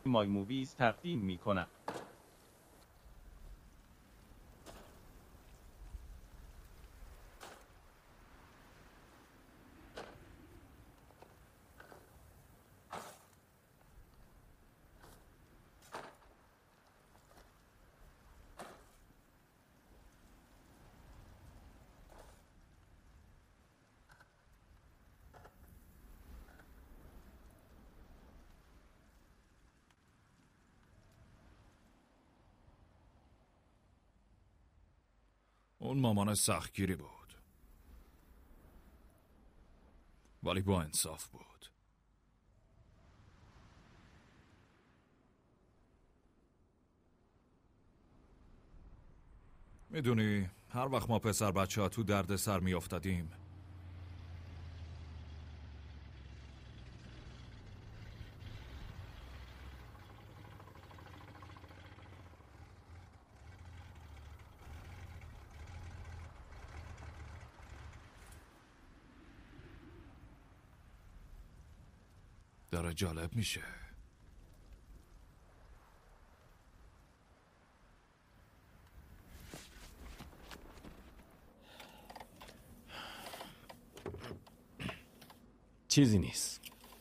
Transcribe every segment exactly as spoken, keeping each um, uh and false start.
مای موویز تقدیم می‌کند. اون مامان سختگیری بود، ولی با انصاف بود. میدونی هر وقت ما پسر بچه ها تو درد سر می افتادیم داره جالب میشه. چیزی نیست.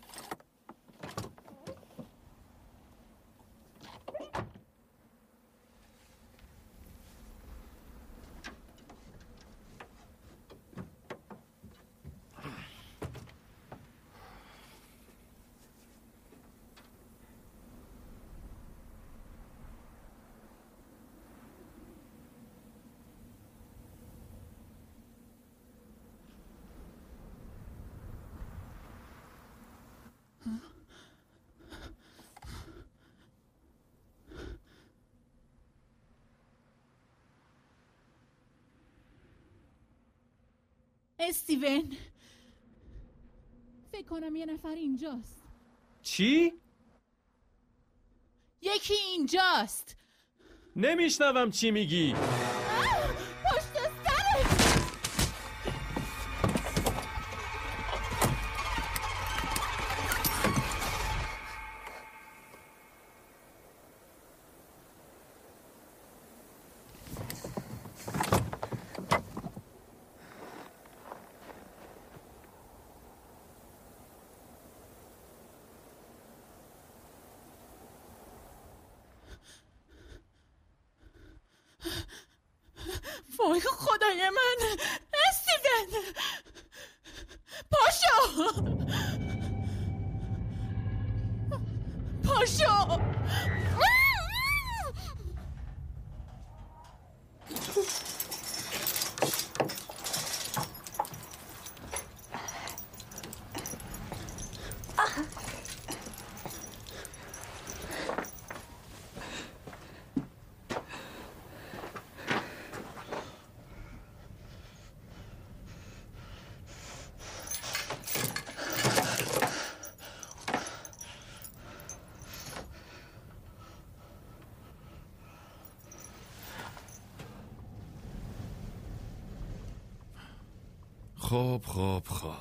استیون، فکر کنم یه نفر اینجاست. چی؟ یکی اینجاست. نمیشنوم چی میگی. پشت سرت. وای خدای من، استیون پاشو پاشو. خب خب خب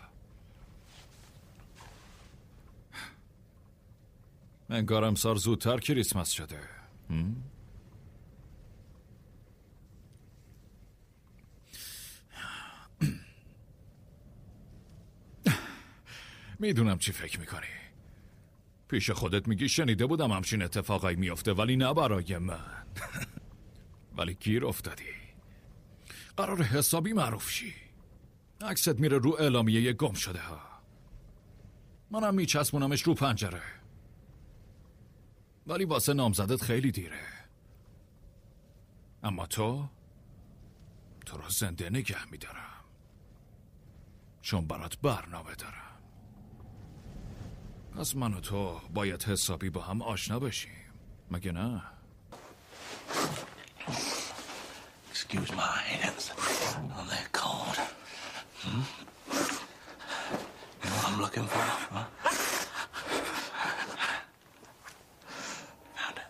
انگار امسال زودتر کریسمس شده. هم؟ میدونم چی فکر میکنی. پیش خودت میگی شنیده بودم همچین اتفاقایی میفته، ولی نه برای من. ولی گیر افتادی. قرار حسابی معروف شی. عکست میره رو اعلامیه گم شده ها. منم میچسبونمش رو پنجره. ولی واسه نامزدت خیلی دیره. اما تو تو رو زنده نگه میدارم، چون برات برنامه دارم. پس من و تو باید حسابی با هم آشنا بشیم، مگه نه؟ Excuse my hands. Oh, they're cold. Hmm? You know what I'm looking for, huh? Found it.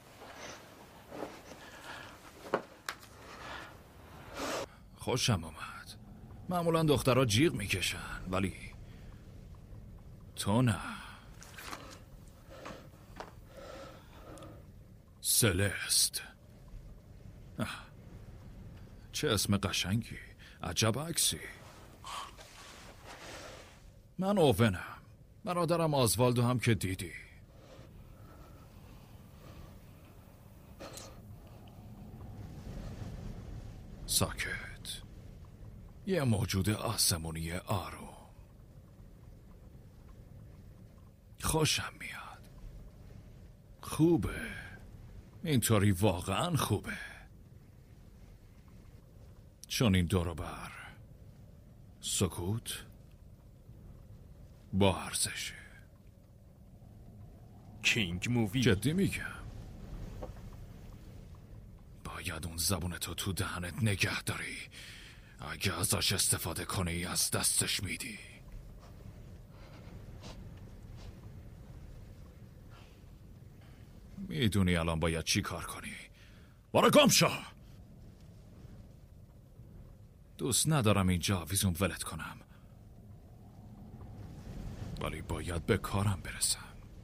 خوشم اومد. معمولا دخترها جیغ میکشن، ولی تو نه. سلست. آه. چه اسم قشنگی. عجب عکسی. من اوونم. برادرم آزوالدو هم که دیدی. ساکت. یه موجود آسمونی آروم. خوشم میاد. خوبه. اینطوری واقعا خوبه. چون این دور و بر سکوت با ارزشه. کینگ مووی. جدی میگم. باید اون زبونتو تو دهنت نگه داری. اگه ازش استفاده کنی از دستش میدی. میدونی الان باید چی کار کنی. برو گم شو. دوست ندارم اینجا آویزون ولت کنم، ولی باید به کارم برسم.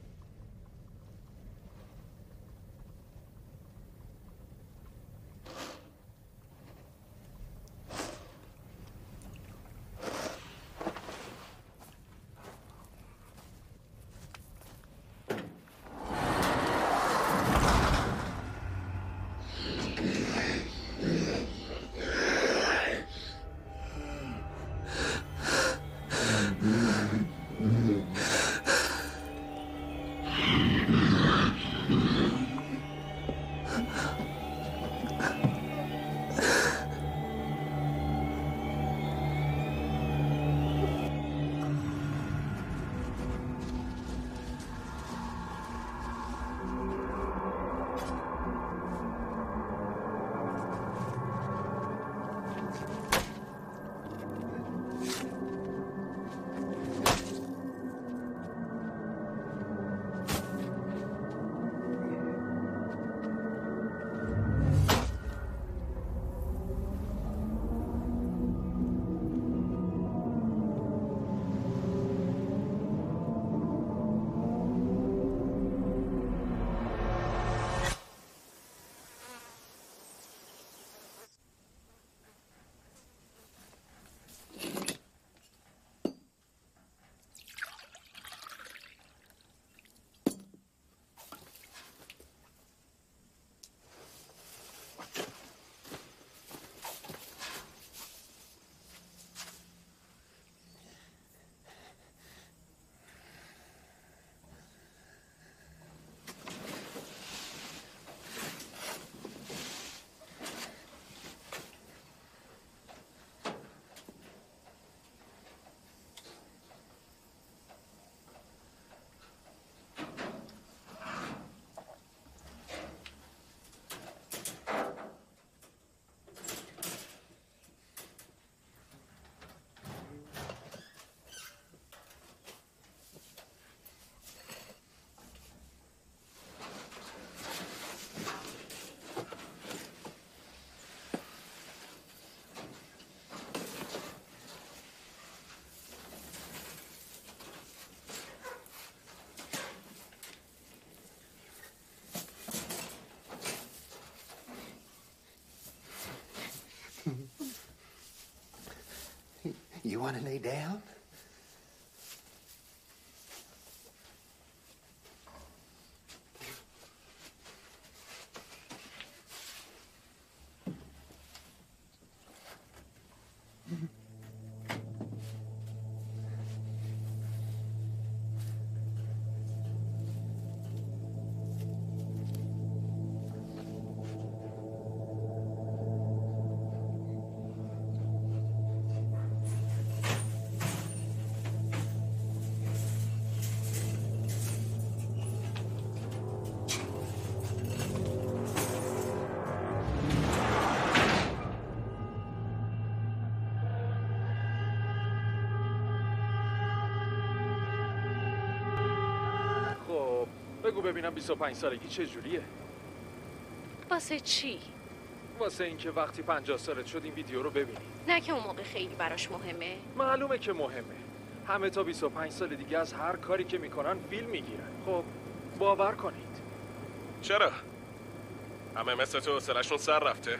You want to lay down? بگو ببینم بیست و پنج سالگی چجوریه؟ واسه چی؟ واسه اینکه وقتی پنجاه سالت شد این ویدیو رو ببینی. نه که اون موقع خیلی براش مهمه. معلومه که مهمه. همه تا بیست و پنج سال دیگه از هر کاری که میکنن فیلم میگیرن. خب باور کنید. چرا؟ همه مثل تو حوصله‌شون سر رفته.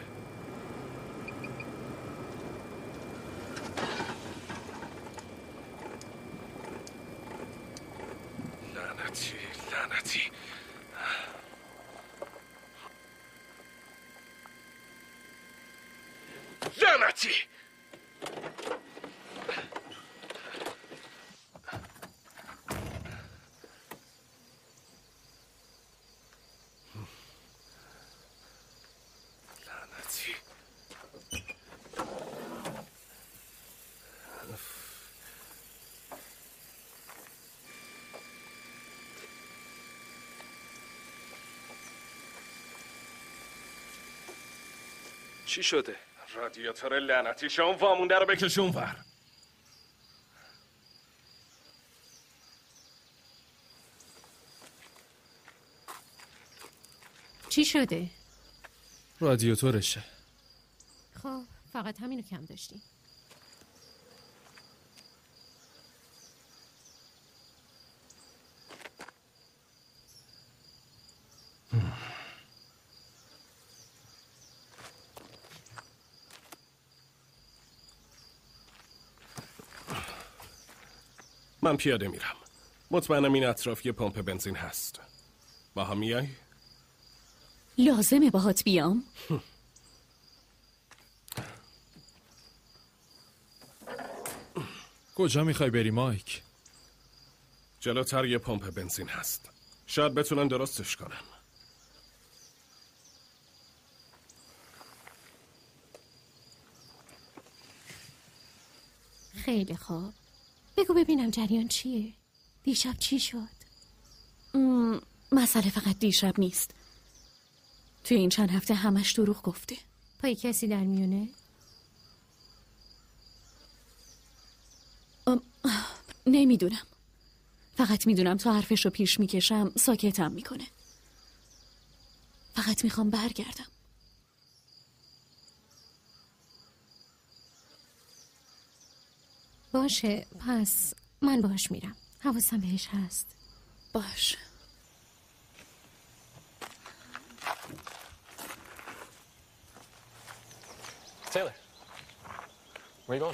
لعنتی لعنتی. لعنتی. چی شده؟ رادیاتور لعنتی شما وامونده رو بکشون ور. چی شده؟ رادیاتورشه. خب فقط همینو کم داشتی. من پیاده میرم. مطمئنم این اطراف یه پمپ بنزین هست. با هم میای؟ لازمه باهات بیام؟ کجا میخوای بری مایک؟ جلوتر یه پمپ بنزین هست. شاید بتونن درستش کنن. خیلی خوب. بگو ببینم جریان چیه؟ دیشب چی شد؟ مسئله فقط دیشب نیست. توی این چند هفته همش دروغ گفته. پای کسی در میونه؟ نمیدونم. فقط میدونم تا حرفش رو پیش میکشم ساکتم میکنه. فقط میخوام برگردم. باشه پس من باهاش میرم. حواسم بهش هست. باش. Taylor, where you going?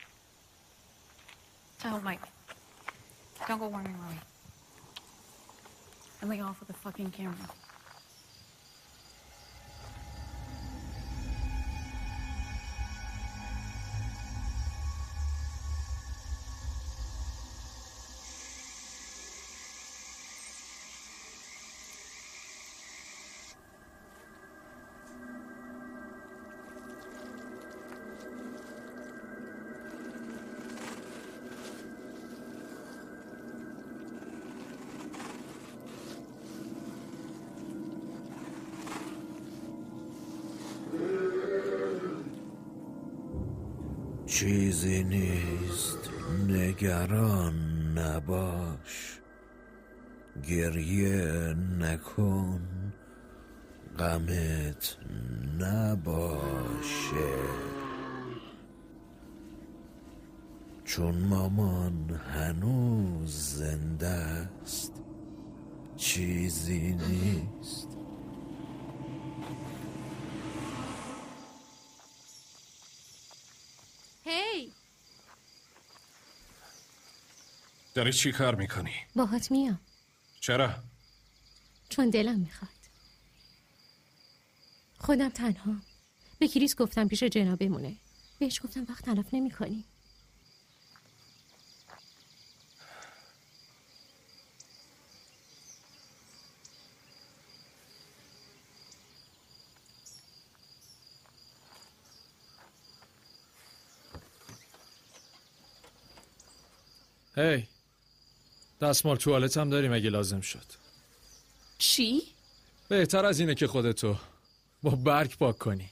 To help Mike. Don't go wandering away. And lay off with the fucking camera. چیزی نیست نگران نباش، گریه نکن غمت نباشه، چون مامان هنوز زنده است چیزی نیست. هی داری چی کار میکنی؟ باهات میام. چرا؟ چون دلم میخواد. خودم تنها به کریس گفتم پیش جنا بمونه. بهش گفتم وقت تلف نمی کنی. هی hey, دستمال توالت هم داریم اگه لازم شد. چی؟ بهتر از اینه که خودتو با برگ پاک کنی.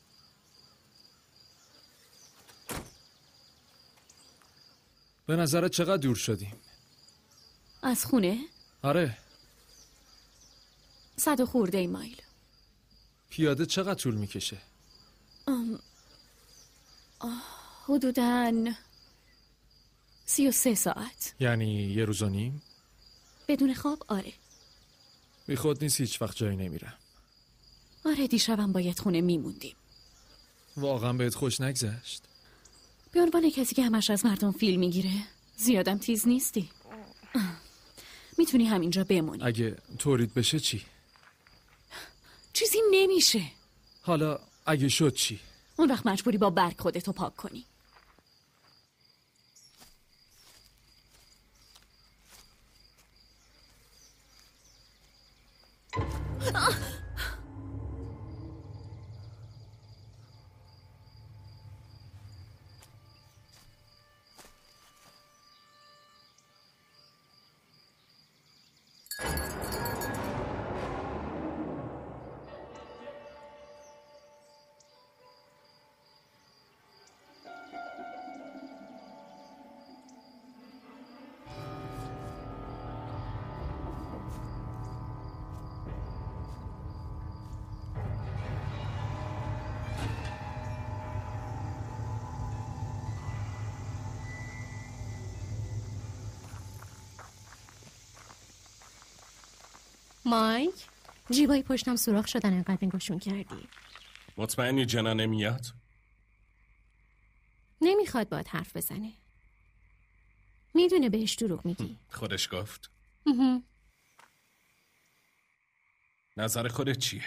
به نظرت چقدر دور شدیم؟ از خونه؟ آره. صد و خورده مایل. پیاده چقدر طول میکشه؟ ام... حدوداً سی و سه ساعت. یعنی یه روز و نیم؟ بدون خواب آره. بی خود نیست هیچ وقت جایی نمیرم. آره دیشبم باید خونه میموندیم. واقعا بهت خوش نگذشت؟ به عنوان کسی که همش از مردم فیلم میگیره زیادم تیز نیستی. میتونی همینجا بمونی. اگه طورید بشه چی؟ چیزی نمیشه. حالا اگه شد چی؟ اون وقت مجبوری با برگ خودتو پاک کنی. مایک، جیبای پشتم سوراخ شدن انقدر نگاشون کردی. مطمئنی جنا نمیاد؟ نمیخواد باهات حرف بزنه. میدونه بهش دروغ میگی. خودش گفت. نظر خودت چیه؟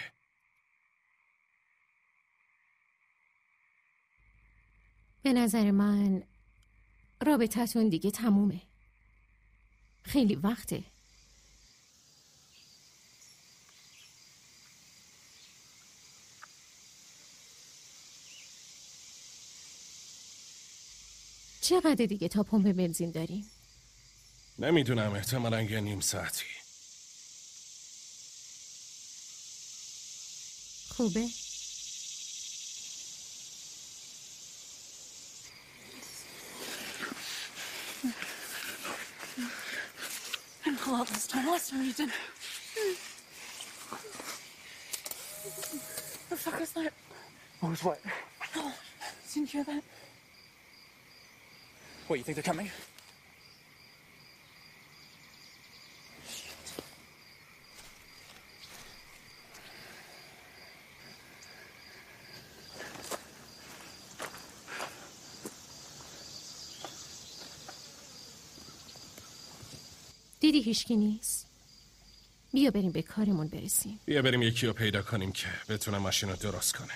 به نظر من رابطتون دیگه تمومه. خیلی وقته. چقدر دیگه تا پمپ بنزین داریم؟ نمیدونم، احتمالاً یه نیم ساعتی. خوبه؟ And pull out this time. Last time you did. The fuck was that? What was what? Oh, didn't you hear that? What, you think they're coming? دیدی هیچکی نیست؟ بیا بریم به کارمون برسیم. بیا بریم یکی رو پیدا کنیم که بتونه ماشین رو درست کنه.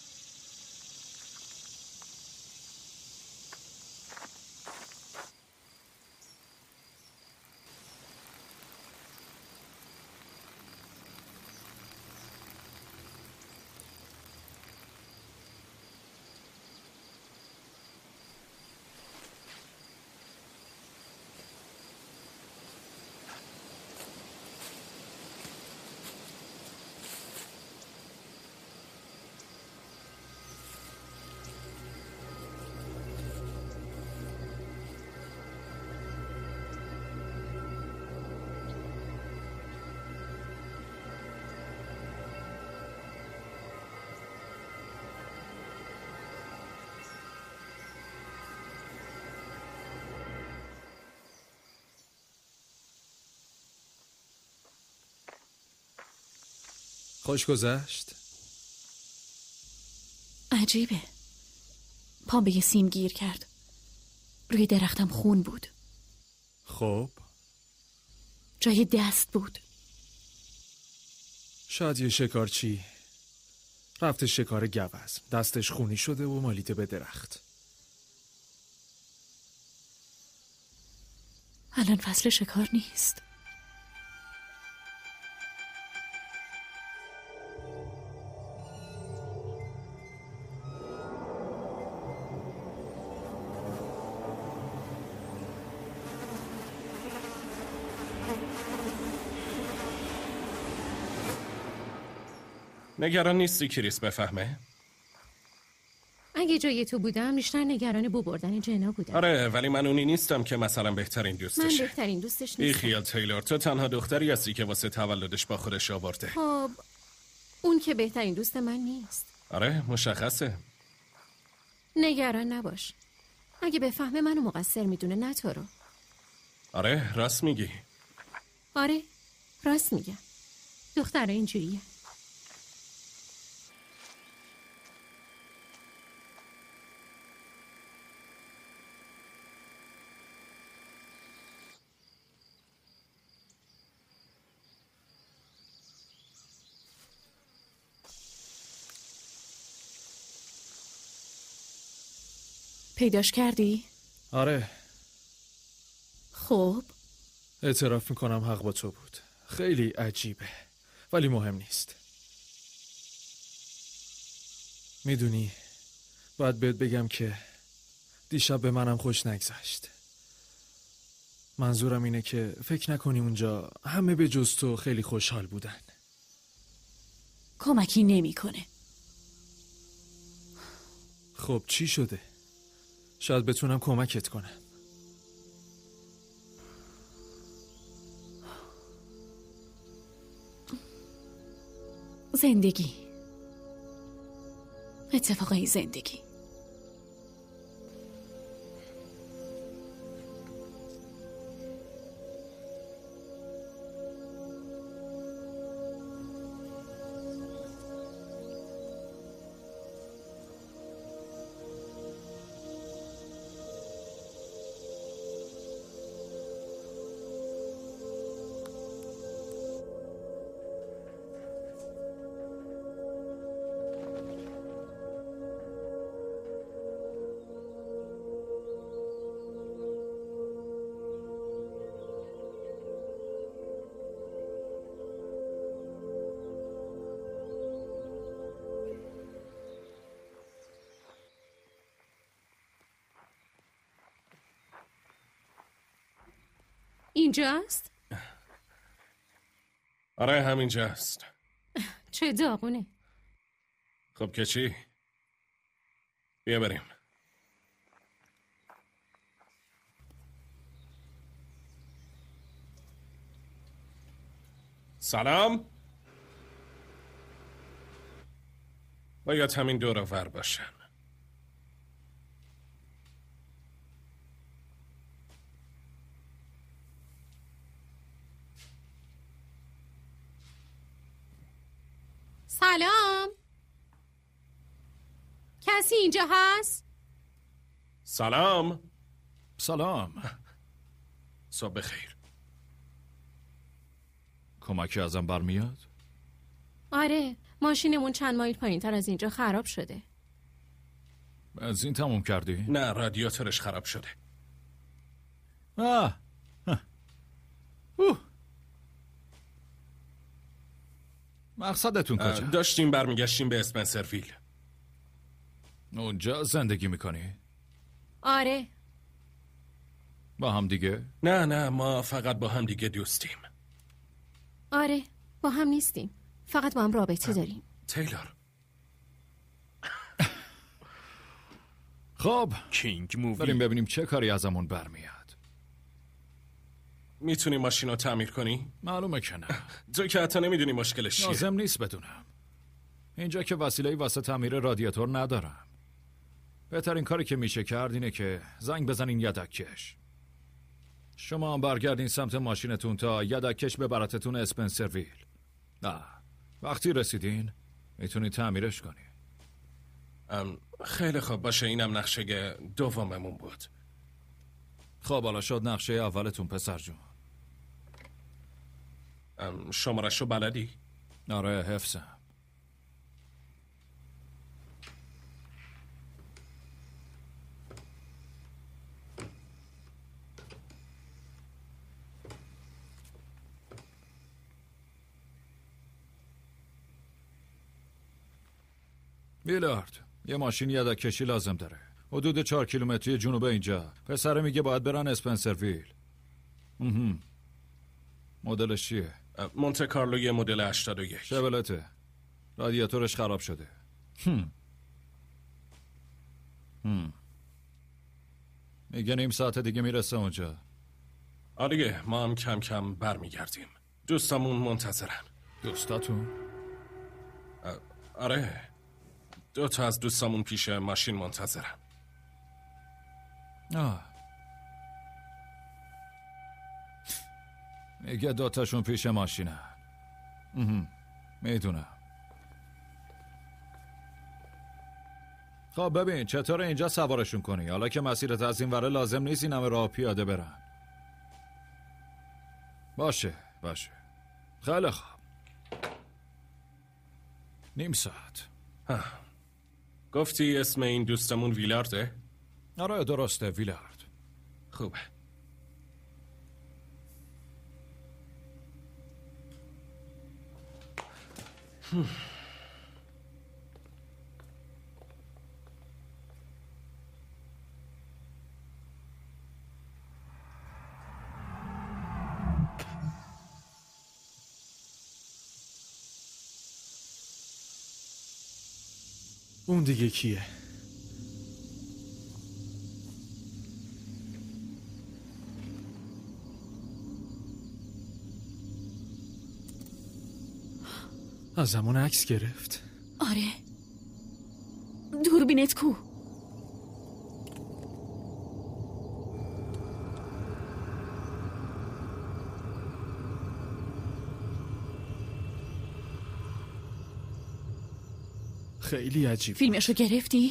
خوش گذشت؟ عجیبه. پام به یه سیم گیر کرد. روی درختم خون بود. خب جای دست بود. شاید یه شکارچی رفته شکار گوز، دستش خونی شده و مالیده به درخت. الان فصل شکار نیست. نگران نیستی کریس بفهمه؟ اگه جای تو بودم بیشتر نگران بو بردن جنا بودم. آره، ولی من اونی نیستم که مثلا بهترین من دوستشه. بهترین دوستش بی نیستم. خیال تیلور، تو تنها دختری هستی که واسه تولدش با خودش آورده. خب اون که بهترین دوست من نیست. آره مشخصه. نگران نباش. اگه بفهمه منو مقصر میدونه، نه تو رو. آره راست میگی. آره راست میگم. دخترها اینجوریه. پیداش کردی؟ آره. خب اعتراف میکنم حق با تو بود. خیلی عجیبه ولی مهم نیست. میدونی باید بهت بگم که دیشب به منم خوش نگذشت. منظورم اینه که فکر نکنی اونجا همه به جز تو خیلی خوشحال بودن. کمکی نمیکنه. خب چی شده؟ شاید بتونم کمکت کنم. زندگی، اتفاقای زندگی. اینجاست؟ آره همینجاست. چه داغونه. خب که چی؟ بیا بریم. سلام. باید همین دور و ور باشن. سلام. کسی اینجا هست؟ سلام. سلام. صبح بخیر. کمکی ازم برمیاد؟ آره، ماشینمون چند مایل پایین تر از اینجا خراب شده. بنزین تموم کردی؟ نه، رادیاتورش خراب شده. آه. اوه. مقصدتون کجا؟ داشتیم برمیگشتیم به اسپنسرویل. اونجا زندگی میکنی؟ آره. با هم دیگه؟ نه نه، ما فقط با هم دیگه دوستیم. آره، با هم نیستیم. فقط با هم رابطه داریم. تیلور. خب کینگ مووی. بریم ببینیم چه کاری ازمون برمیاد. میتونی ماشین رو تعمیر کنی؟ معلومه که نه. تو که حتی نمیدونی مشکلش چیه. لازم نیست بدونم. اینجا که وسیله واسه تعمیر رادیاتور ندارم. بهترین کاری که میشه کرد اینه که زنگ بزنین یدککش. شما هم برگردین سمت ماشینتون تا یدککش ببرتتون اسپنسرویل. نه وقتی رسیدین میتونی تعمیرش کنی. خیلی خوب باشه، اینم نقشه دوممون بود. خب حالا شد نقشه اولتون پسر جون. شمارشو بلدی؟ آره حفظم. بیلارد یه ماشین یدککشی لازم داره. حدود چهار کیلومتری جنوب اینجا. پسره میگه باید برن اسپنسرویل. مدلش چیه؟ مونته کارلو یه مدل هشتاد و یک. شبلته. رادیاتورش خراب شده. هم. هم. میگه نیم ساعت دیگه میرسه اونجا. آره ما هم کم کم برمیگردیم. دوستامون منتظرن. دوستاتون؟ آره دو تا از دوستامون پیش ماشین منتظرن. آه. میگه دوتاشون پیش ماشینه. میدونم. خب ببین چطور اینجا سوارشون کنی؟ حالا که مسیرت از این وره لازم نیست این همه راه پیاده برن. باشه باشه. خیلی خوب. نیم ساعت. گفتی اسم این دوستمون ویلارده؟ آره درسته ویلارد. خوبه. اون دیگه کیه؟ از زمان عکس گرفت. آره. دوربینت کو؟ خیلی عجیب. فیلمشو گرفتی؟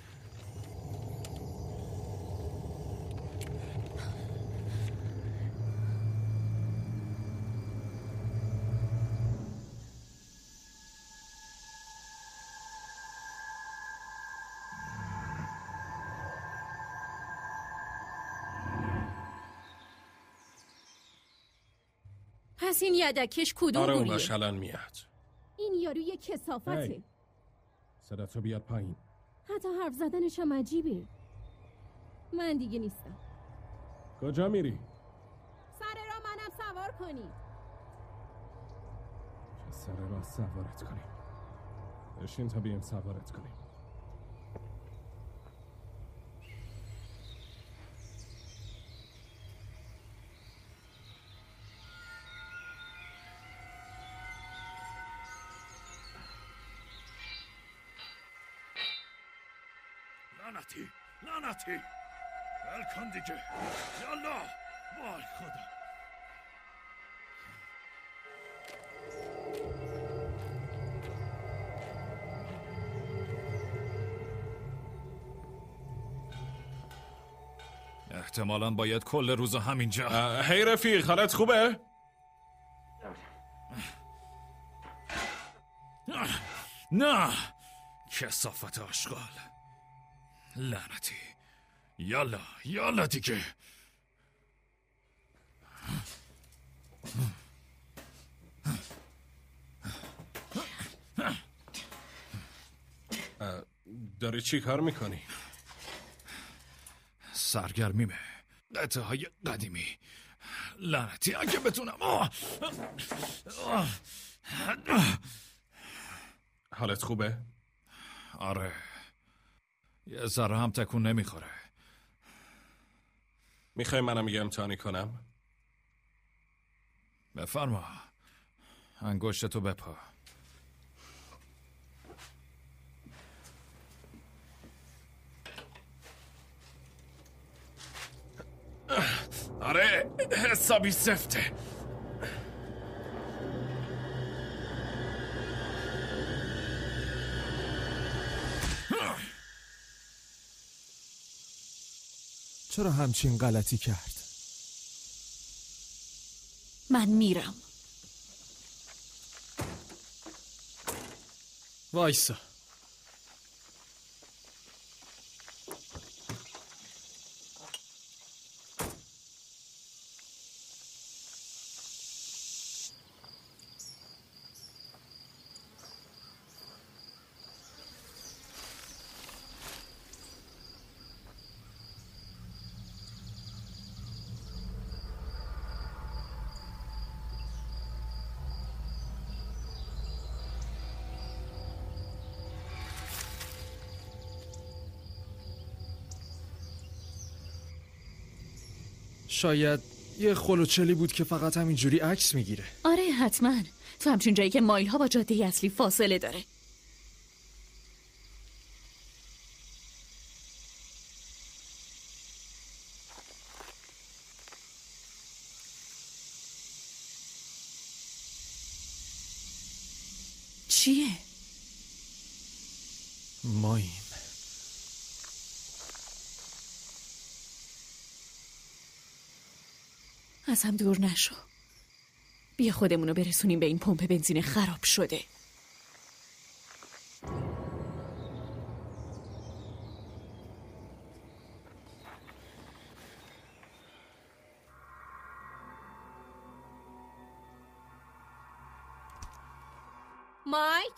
پس این یدکش کدوم آره اون گوریه؟ الان میاد. این یارو یه کثافته. صداتو بیاد پایین. حتی حرف زدنش هم عجیبه. من دیگه نیستم. کجا میری؟ سر را منم سوار کنید. چه سر را سوارت کنیم. بشین تا بیم سوارت کنیم. لعنتی لعنتی ول کن دیگه. یالا وای خدا. احتمالاً باید کل روز همینجا. هی رفیق حالت خوبه؟ نه کثافت آشغال. لعنتی. یالا یالا دیگه. داری چی کار میکنی؟ سرگرمیمه. قطعه های قدیمی. لعنتی اگه بتونم. آه. آه. حالت خوبه؟ آره یه ذره هم تکون نمیخوره. میخوای منم یه امتحانی کنم؟ بفرما. انگشتتو بپا. آره حسابی سفته. چرا همچین غلطی کرد؟ من میرم. وایسا. شاید یه خلوچلی بود که فقط همینجوری عکس میگیره. آره حتما. تو همچین جایی که مایل ها با جاده اصلی فاصله داره. چیه؟ ماییم. از هم دور نشو. بیا خودمونو برسونیم به این پمپ بنزین خراب شده. مایک؟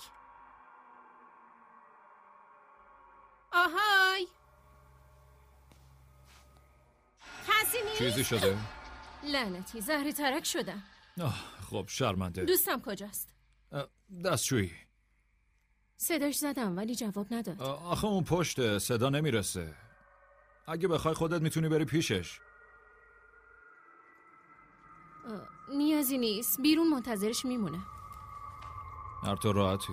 آهای کسی نیست؟ چیزی شده؟ لعنتی زهر ترک شدم. آه خب شرمنده. دوستم کجاست؟ دستشویی. صداش زدم ولی جواب نداد. آخه اون پشته صدا نمیرسه. اگه بخوای خودت میتونی بری پیشش. نیازی نیست، بیرون منتظرش میمونه. هر تو راحتی.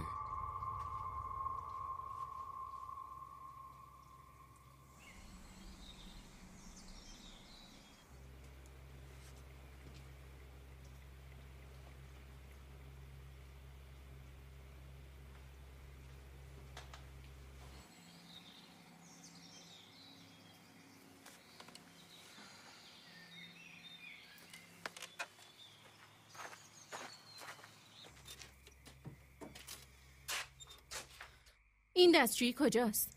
این دستشویی کجاست؟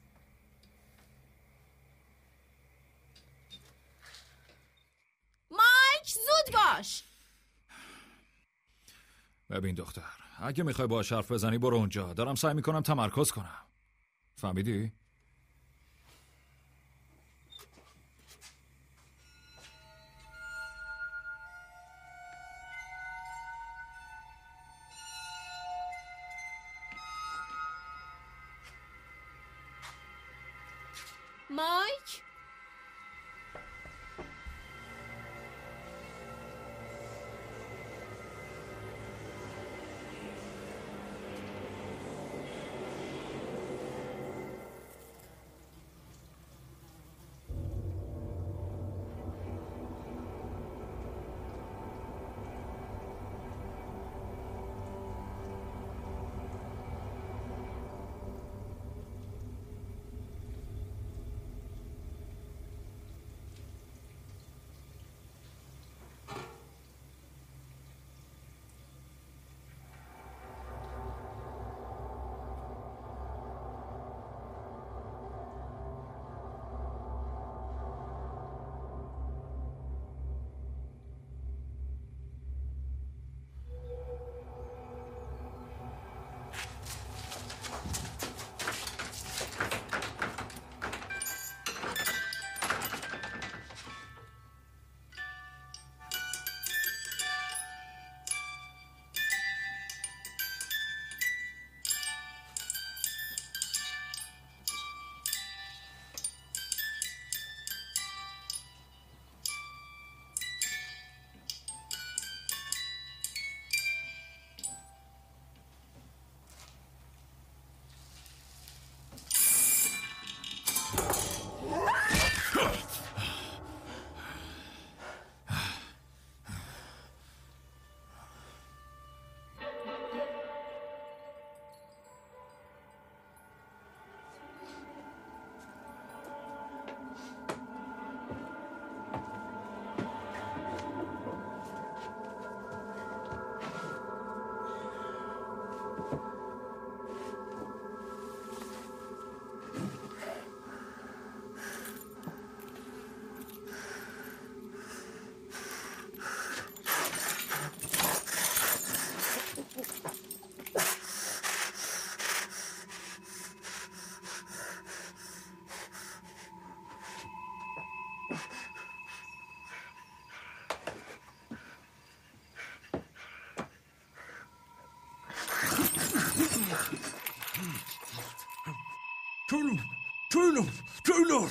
مایک زود باش. ببین دختر، اگه میخوای باهاش حرف بزنی برو اونجا. دارم سعی میکنم تمرکز کنم. فهمیدی؟ مایک؟ تولور تولور تولور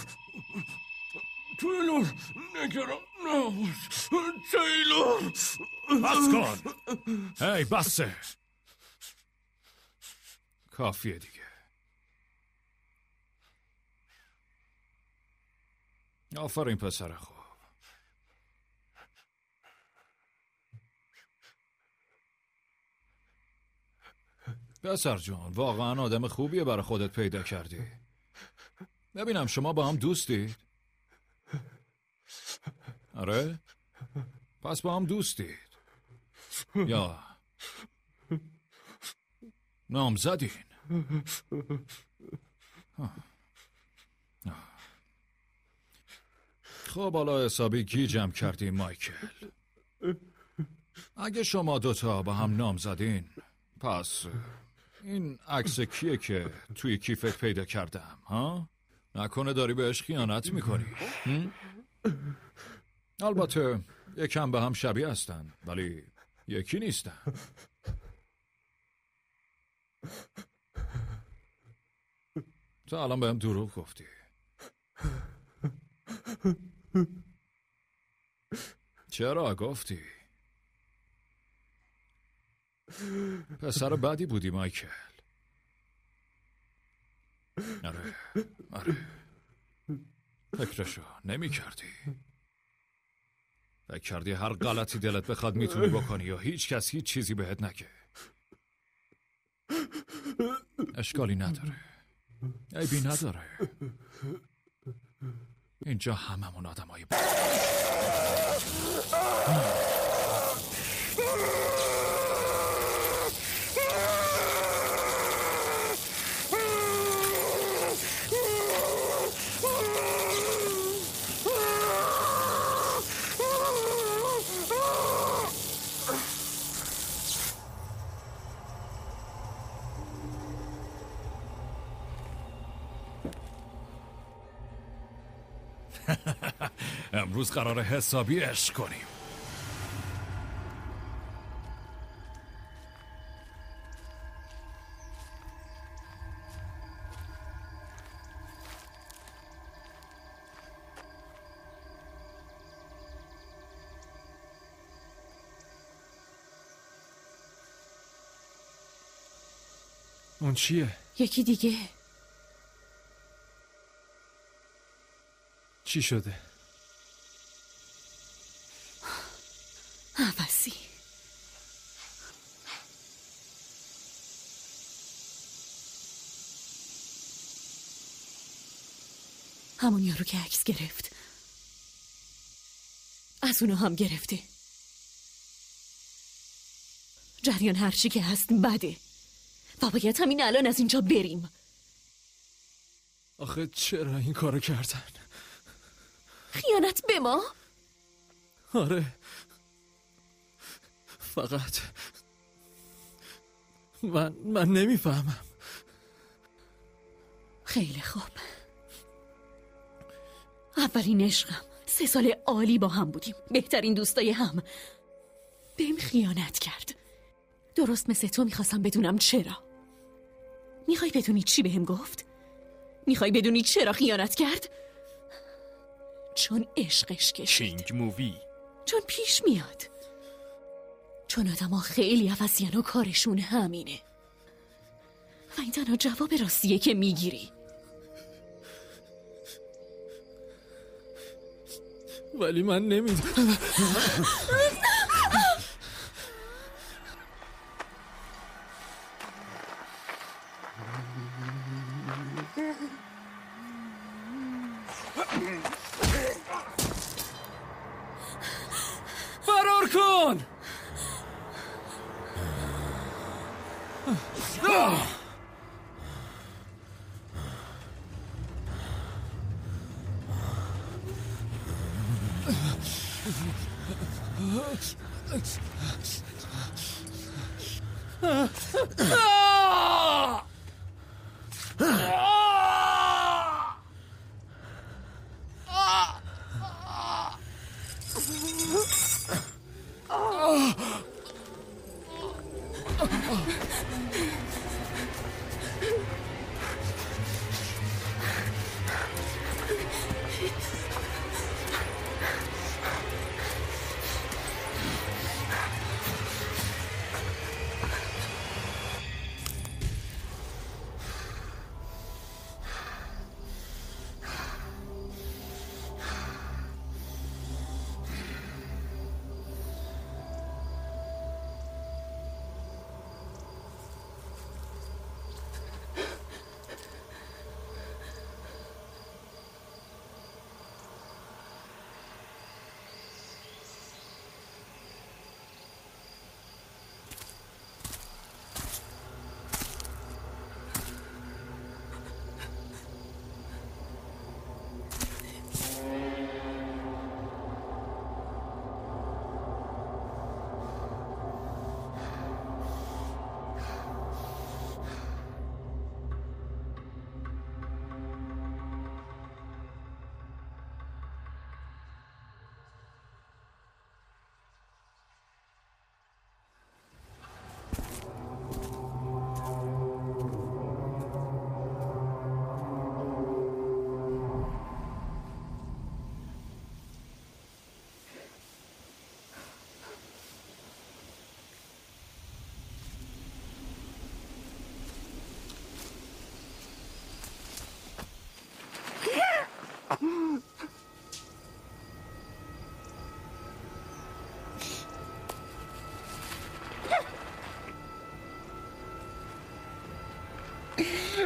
تولور نگران نباش تیلور. بس کن. هی بسه. کافیه دیگه. آفرین پسر خوب. پسر جان واقعا آدم خوبیه برای خودت پیدا کردی. ببینم شما با هم دوستید؟ آره؟ پس با هم دوستید یا نامزدین؟ خب حالا حسابی گیجم کردی مایکل. اگه شما دوتا با هم نامزدین پس این عکس کیه که توی کیفت پیدا کردم ها؟ نکنه داری بهش خیانت میکنی؟ البته یکم به هم شبیه هستن ولی یکی نیستن. تا الان بهم دروغ گفتی. چرا گفتی؟ پسر بدی بودی مایکل. آره آره فکرشو نمی کردی. فکر کردی هر غلطی دلت بخواد میتونی بکنی یا هیچ کس هیچ چیزی بهت نگه. اشکالی نداره، عیبی نداره. اینجا هممون آدمای با امروز قرار حسابی عشق کنیم. اون چیه؟ یکی دیگه. چی شده؟ عوضی. همون یارو که عکس گرفت از اونو هم گرفته. جریان هرچی که هست بده و باید همین الان از اینجا بریم. آخه چرا این کارو کردن؟ خیانت به ما؟ آره فقط من من نمیفهمم. خیلی خوب. اولین عشقم. سه سال عالی با هم بودیم، بهترین دوستای هم. بهم خیانت کرد. درست مثل تو میخواستم بدونم چرا. میخوای بدونی چی بهم گفت؟ میخوای بدونی چرا خیانت کرد؟ چون عشقش کشید. کینگ مووی. چون پیش میاد. چون آدم ها خیلی عوضین و کارشون همینه و این تنها جواب راستیه که میگیری. ولی من نمیدونم. فرار کن!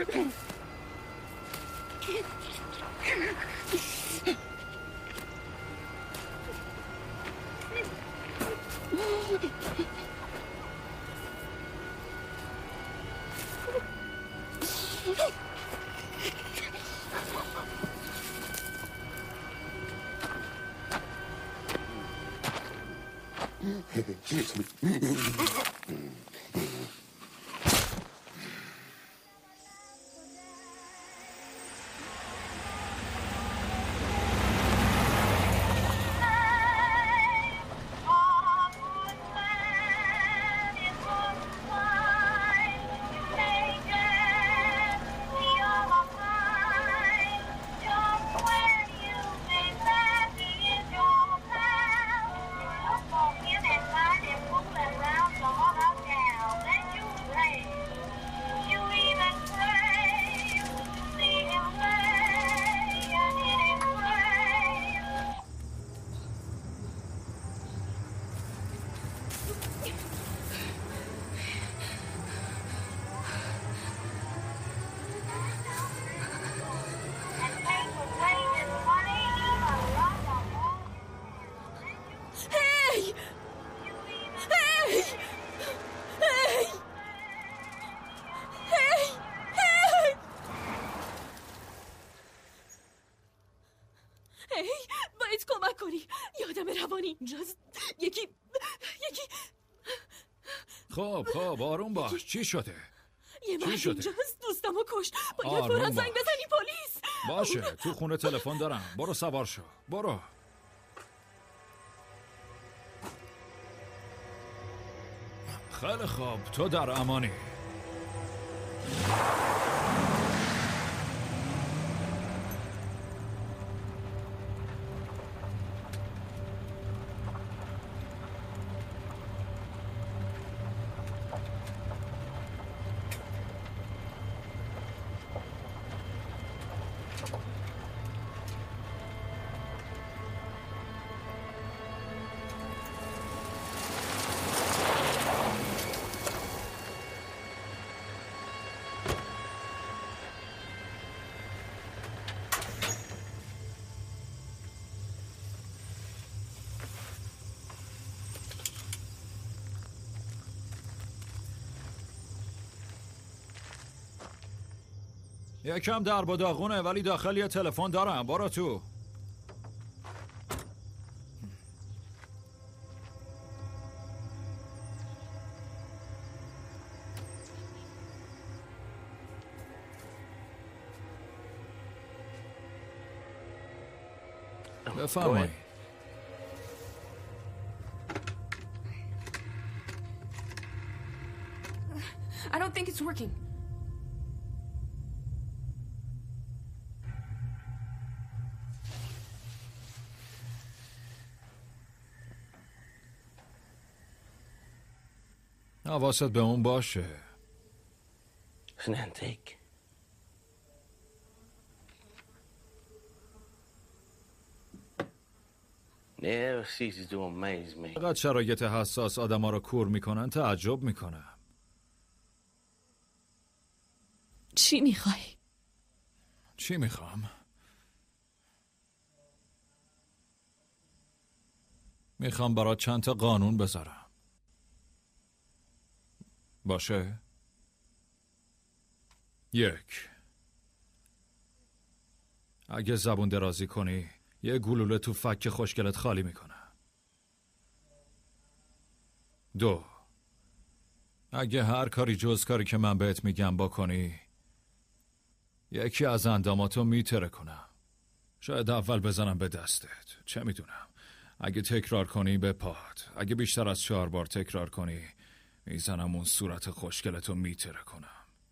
اینجاست. یکی یکی خب خب آروم باش. چی شده؟ یه مرد اینجاست. دوستمو کشت. باید آروم فوراً زنگ باش. بزنی پلیس. باشه تو خونه تلفن دارم. برو سوار شو. برو. خیلی خوب تو در امانی. یکم درب و داغونه ولی داخل یه تلفن دارم. برو تو. بفرمایید. I don't think it's working. حواست به اون باشه. It's an antique. Never ceases to amaze me. فقط شرایط حساس آدما رو کور میکنن. تعجب میکنم. چی میخوای؟ چی میخوام؟ میخوام برات چند تا قانون بذارم. باشه؟ یک، اگه زبون درازی کنی یه گلوله تو فک خوشگلت خالی میکنه. دو، اگه هر کاری جز کاری که من بهت میگم بکنی یکی از انداماتو میتره کنم. شاید اول بزنم به دستت، چه میدونم. اگه تکرار کنی به پات. اگه بیشتر از چهار بار تکرار کنی میزنم اون صورت خوشگلتو میتره کنم.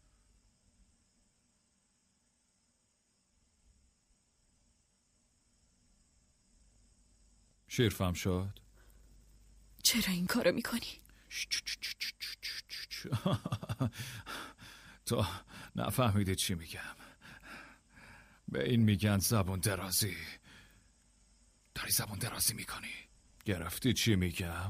شیرفهم شد؟ چرا این کارو میکنی؟ تو نفهمیدی چی میگم. به این میگن زبون درازی. داری زبون درازی میکنی. گرفتی چی میگم؟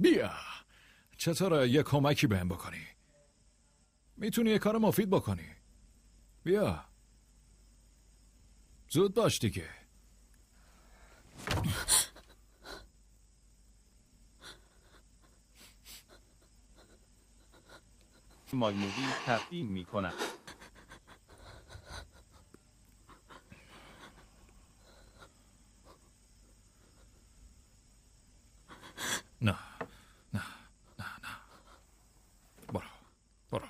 بیا. چطوره یه کمکی بهم بکنی؟ میتونی یه کار مفید بکنی. بیا. زود باش دیگه. مای مووی تقدیم می کند. نه نه نه نه برو برو.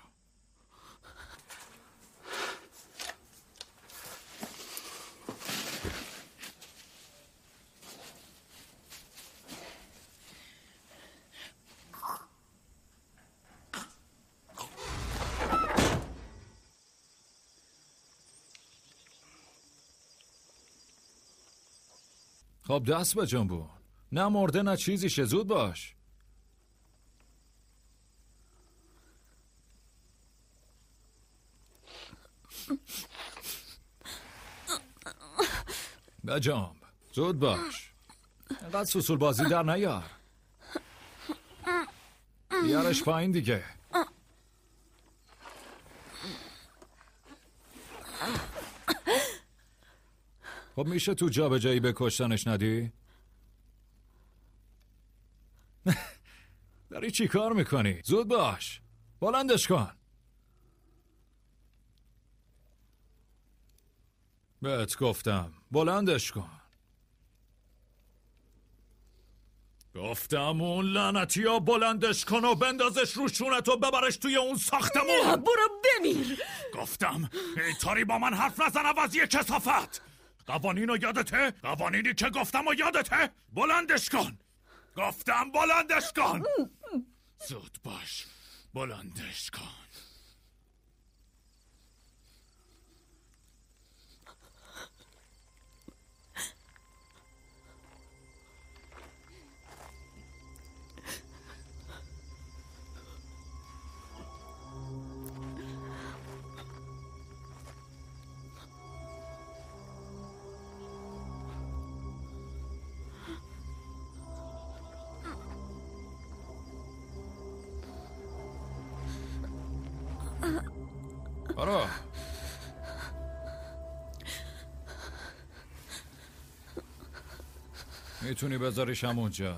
خب دست به جنبون. نه مرده نه چیزیشه. زود باش. بجنب. زود باش. اینقدر سوسول بازی در نیار. بیارش پایین دیگه. خب میشه تو جا به جایی به کشتنش ندی؟ داری چی کار میکنی؟ زود باش. بلندش کن. بهت گفتم بلندش کن. گفتم اون لعنتی ها بلندش کن و بندازش رو شونت و ببرش توی اون ساختمون. نه برو بمیر. گفتم اینطوری با من حرف نزن عوضی کثافت. قوانین رو یادته؟ قوانینی که گفتم و یادته؟ بلندش کن. گفتم بلندش کن. زود باش. بلندش کن. برو. میتونی بذاریش همونجا.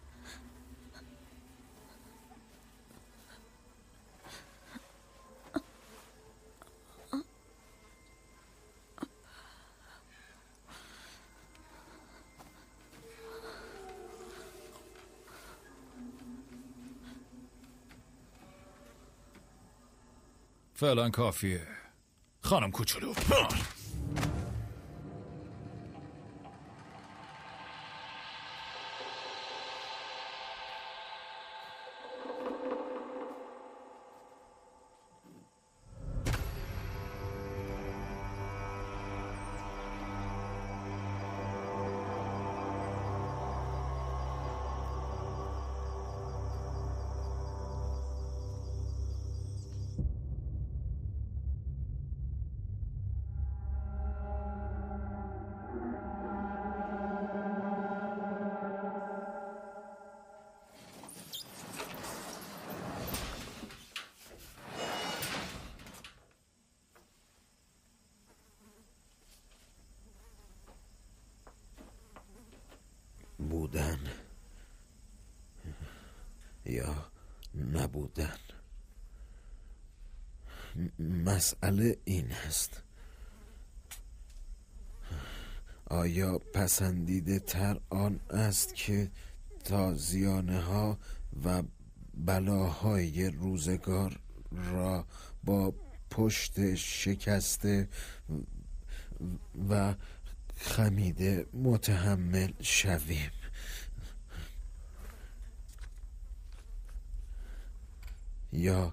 فعلا کافیه خانم کوچولو. بودن یا نبودن. مسئله این است آیا پسندیده تر آن است که تازیانه ها و بلاهای روزگار را با پشت شکسته و خمیده متحمل شویم، یا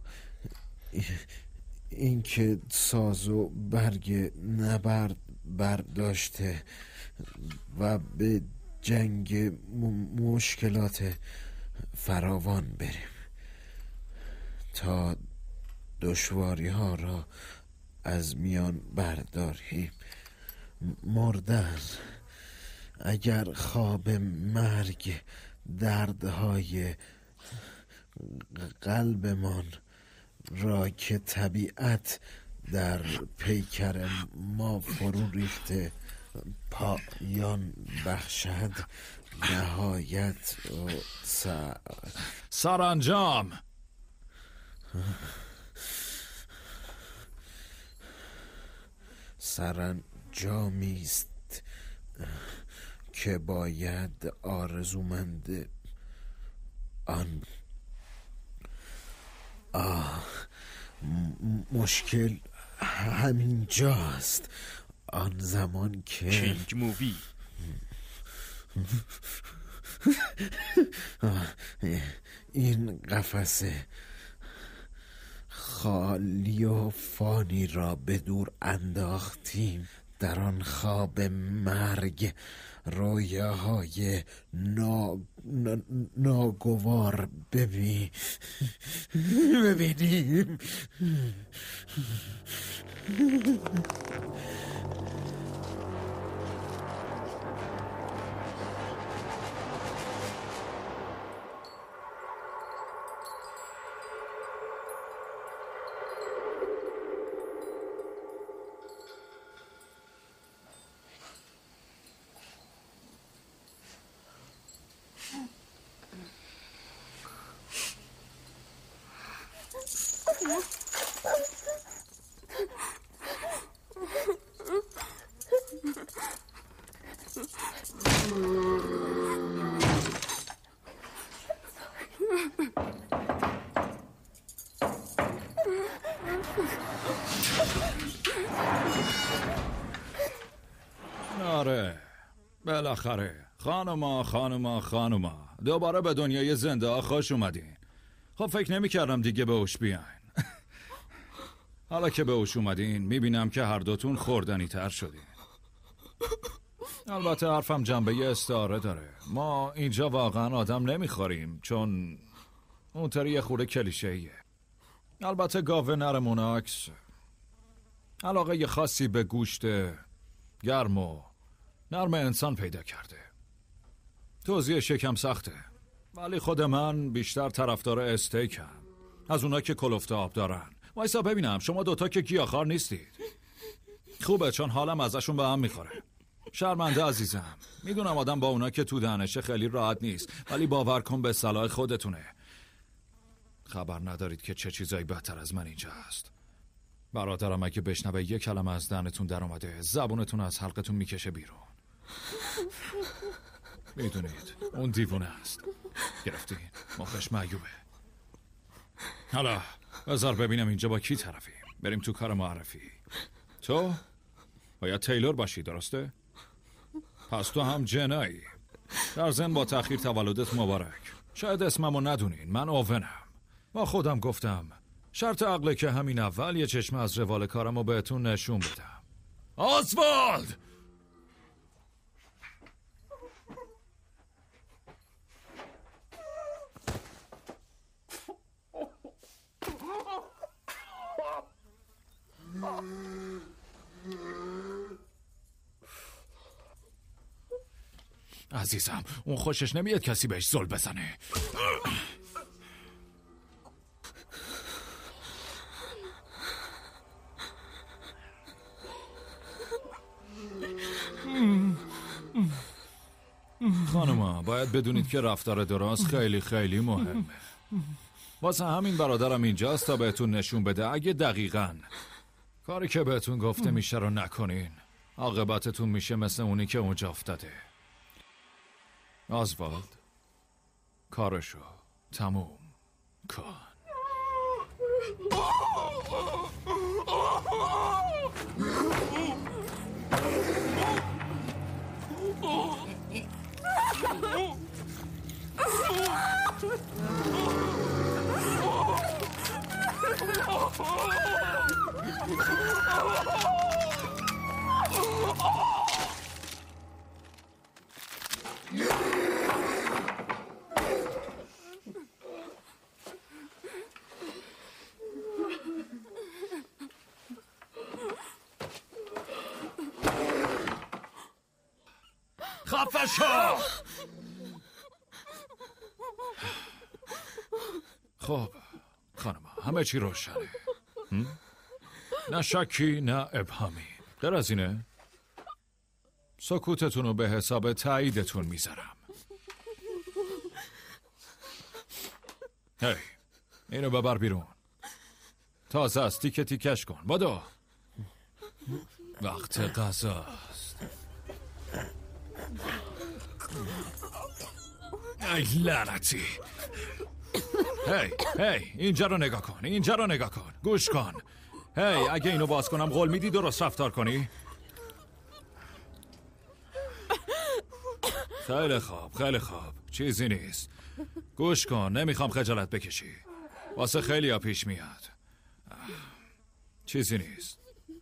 اینکه ساز و برگ نبرد برداشته و به جنگ مشکلات فراوان بریم تا دشواری ها را از میان برداریم. مردن اگر خواب مرگ دردهای قلبمان را که طبیعت در پیکر ما فرو ریخته پایان بخشد. نهایت و سر... سرانجام سرانجامی است که باید آرزومند آن آه مشکل همین جاست. آن زمان که کینگ مووی این قفسه خالی و فانی را به دور انداختیم. در آن خواب مرگ رویاهای نا... نا... ناگوار ببین ببینیم. آره بالاخره خانوما خانوما خانوما دوباره به دنیای زنده ها خوش اومدین. خب فکر نمی کردم دیگه به اوش بیاین. حالا که به اوش اومدین میبینم که هر دوتون خوردنی تر شدین. البته حرفم جنبه استعاره داره. ما اینجا واقعا آدم نمیخوریم چون اونطوری یه خورده کلیشه‌ایه. البته گاوه نرمون عکس علاقه یه خاصی به گوشت گرم و نرم انسان پیدا کرده. توضیح شکم سخته ولی خود من بیشتر طرفدار استیکم از اونا که کلفت آب دارن. وایسا ببینم شما دوتا که گیاهخوار نیستید. خوبه چون حالم ازشون به هم میخوره. شرمنده عزیزم، میدونم آدم با اونا که تو دهنشه خیلی راحت نیست ولی باور کن به صلاح خودتونه. خبر ندارید که چه چیزایی بهتر از من اینجا هست. برادرم اگه بشنوه یک کلمه از دهنتون در اومده زبونتون از حلقتون میکشه بیرون. میدونید اون دیوونه است. گرفتین؟ مخش معیوبه. حالا بذار ببینم اینجا با کی طرفیم. بریم تو کار معرفی. تو باید تیلور باشی درسته؟ پس تو هم جنایی. در ضمن با تأخیر تولدت مبارک. شاید اسممو ندونین، من اوونم. با خودم گفتم شرط عقله که همین اول یه چشم از روال کارمو بهتون نشون بدم. آسوالد! عزیزم اون خوشش نمیاد کسی بهش زل بزنه. خانوما باید بدونید که رفتار درست خیلی خیلی مهمه. واسه همین برادرم اینجاست تا بهتون نشون بده اگه دقیقاً کاری که بهتون گفته میشه رو نکنین عاقبتتون میشه مثل اونی که اونجا افتاده. آزوالد کارشو تموم کن. خفه شو! خب خانم همه چی روشنه. نه شکی نه ابهامی. غیر از اینه سکوتتون رو به حساب تاییدتون میذارم. هی اینو ببر بیرون. تازه است، تیکه تیکش کن. بادو وقت غذاست. ای لعنتی. هی هی اینجا رو نگاه کن، اینجا رو نگاه کن، گوش کن. هی اگه اینو باز کنم قول میدی درست رفتار کنی؟ خیلی خوب خیلی خوب، چیزی نیست. گوش کن، نمیخوام خجالت بکشی، واسه خیلی ها پیش میاد. چیزی نیست.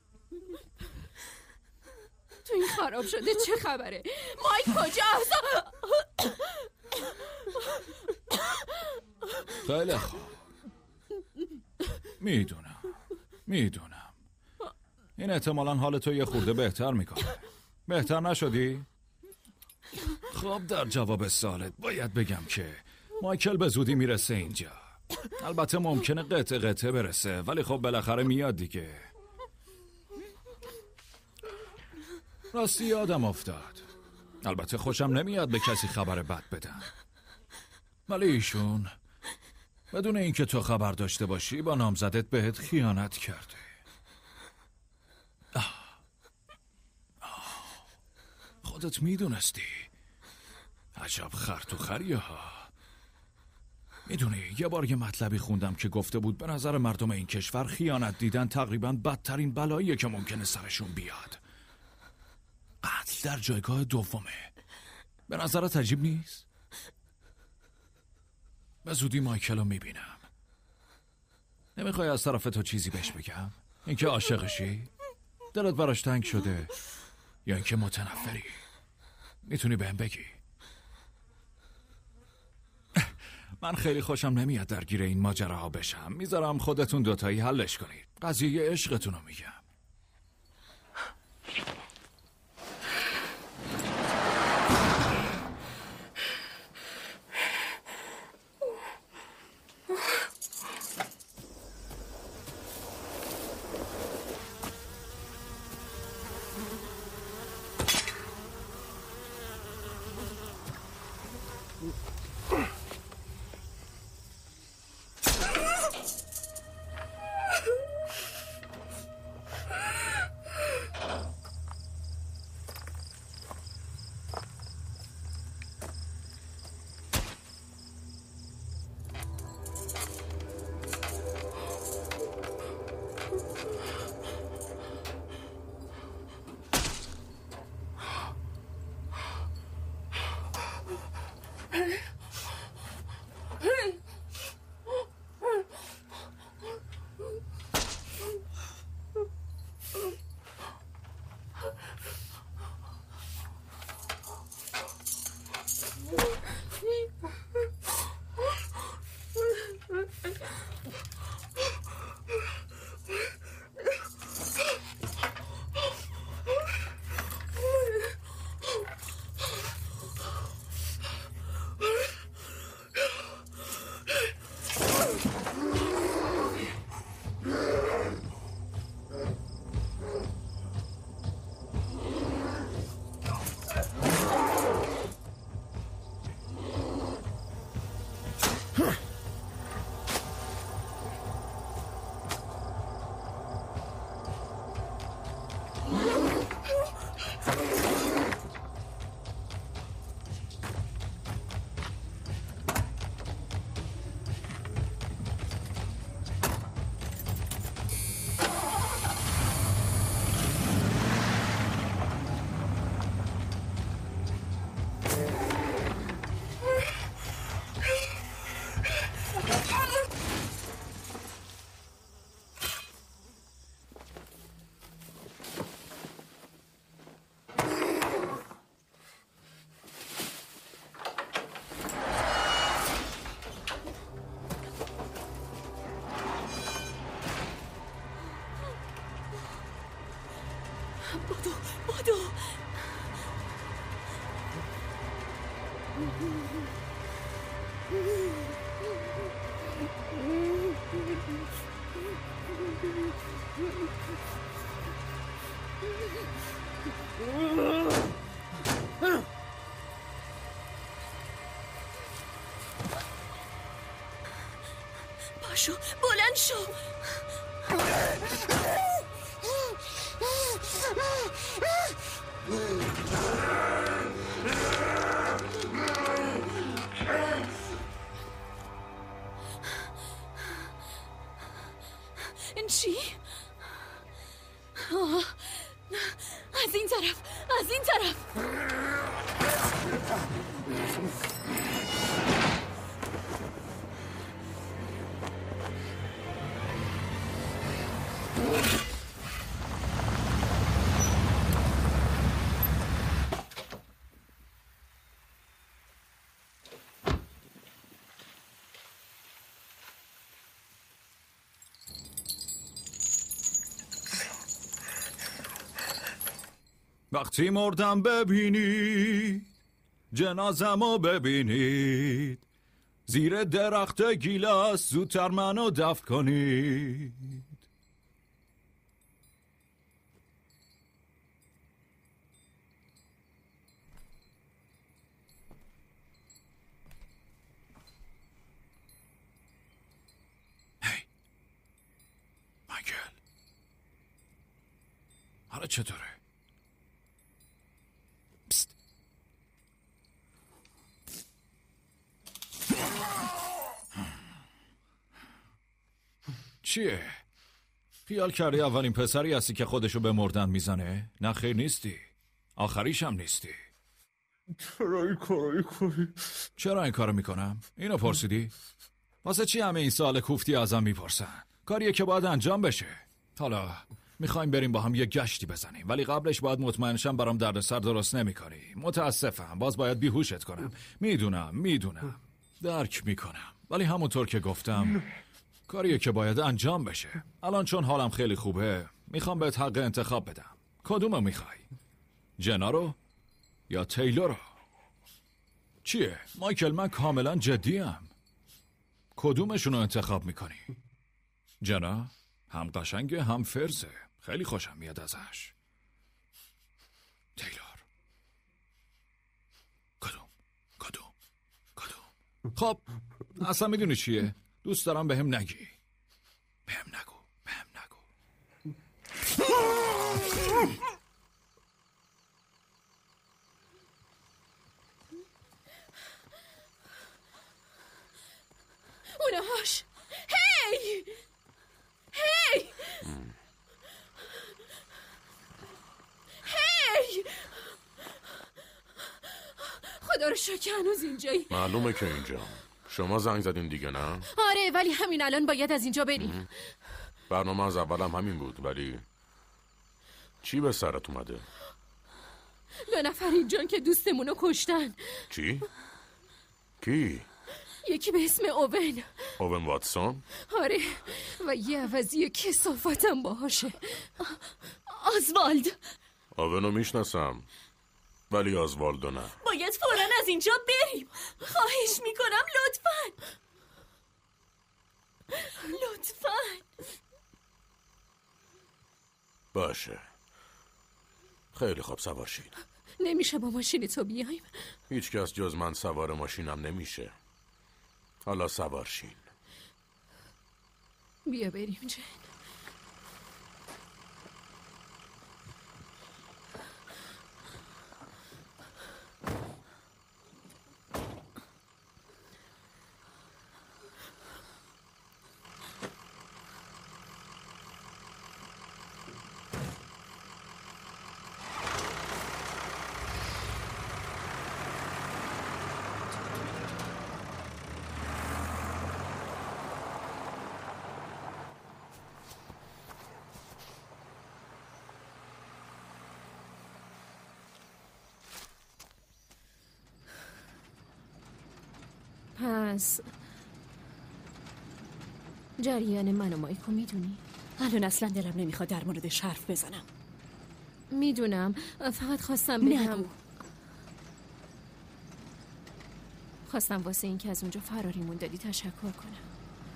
تو این خراب شده چه خبره؟ مایک کجاست؟ خیلی خوب، میدونم میدونم این احتمالاً حال تو یه خورده بهتر میکنه. بهتر نشدی؟ خب در جواب سوالت باید بگم که مایکل به زودی میرسه اینجا. البته ممکنه قطع قطع برسه ولی خب بالاخره میاد دیگه. راستی یادم افتاد، البته خوشم نمیاد به کسی خبر بد بدم، ولی ایشون بدون اینکه تو خبر داشته باشی با نامزدت بهت خیانت کرده. آه. آه. خودت میدونستی. عجب خرط و خریه ها. میدونی یه بار یه مطلبی خوندم که گفته بود به نظر مردم این کشور خیانت دیدن تقریبا بدترین بلاییه که ممکنه سرشون بیاد. قتل در جایگاه دومه. به نظرت عجیب نیست؟ به زودی مایکل رو میبینم. نمیخوای از طرف تو چیزی بهش بگم؟ اینکه عاشقشی؟ دلت براش تنگ شده؟ یا اینکه متنفری؟ میتونی بهم بگی؟ من خیلی خوشم نمیاد درگیر این ماجراها بشم. میذارم خودتون دوتایی حلش کنید. قضیه عشقتون رو میگم. بادو بادو پاشو بلند شو. این چی؟ آه. از این طرف از این طرف. وقتی مردم ببینید، جنازمو ببینید، زیر درخت گیلاس زودتر منو دفن کنید. هی مایکل، حالا چطوره؟ چیه؟ خیال کردی اولین پسری هستی که خودشو به مردن میزنه؟ نه خیر نیستی. آخریش هم نیستی. چرا این کارو کنی؟ چرا این کارو میکنم؟ اینو پرسیدی؟ واسه چی همه این سوال کوفتی ازم میپرسن؟ کاریه که باید انجام بشه. حالا میخوایم بریم با هم یه گشتی بزنیم، ولی قبلش باید مطمئن شم برام دردسر درست نمیکنی. متاسفم، باز باید بیهوشت کنم. میدونم میدونم درک میکنم، ولی همونطور که گفتم کاریه که باید انجام بشه. الان چون حالم خیلی خوبه میخوام بهت حق انتخاب بدم. کدومو میخوای؟ جنا رو یا تیلور رو؟ چیه؟ مایکل من کاملا جدیم. کدومشون رو انتخاب میکنی؟ جنا هم قشنگه هم فرزه، خیلی خوشم میاد ازش. تیلور کدوم؟ کدوم؟ کدوم؟ خب اصلا میدونی چیه؟ دوست دارم بهم نگی. بهم نگو. بهم نگو. اونهاش. هی هی هی خدا رو شکر هنوز اینجایی. معلومه که اینجا. شما زنگ زدین دیگه نه؟ آره ولی همین الان باید از اینجا بریم. برنامه از اولم همین بود، ولی چی به سرت اومده؟ دو نفر اینجان که دوستمونو کشتن. چی؟ کی؟ یکی به اسم اوون. اوون واتسون؟ آره و یه عوضی کثافتم باهاشه. آزوالد. اوونو میشناسم ولی آزوالدو نه. باید فوراً از اینجا بریم. خواهش میکنم لطفاً لطفاً. باشه خیلی خوب، سوار شین. نمیشه با ماشین تو بیایم؟ هیچ کس جز من سوار ماشینم نمیشه. حالا سوار شین. بیا بریم جن. پس جریان من و مایکو میدونی؟ الان اصلا دلم نمیخواد در موردش حرف بزنم. میدونم، فقط خواستم بگم. نگو. خواستم واسه این که از اونجا فراریمون دادی تشکر کنم.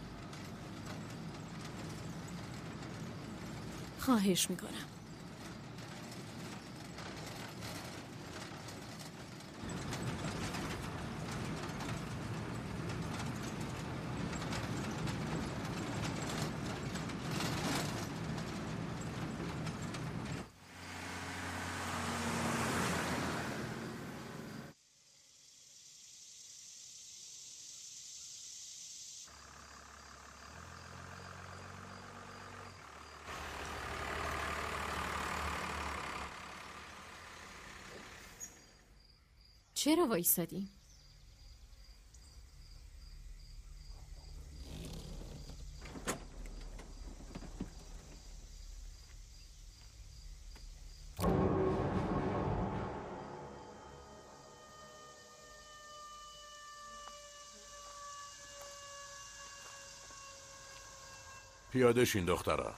خواهش میکنم. چرا وایسادی؟ پیاده شین دخترا.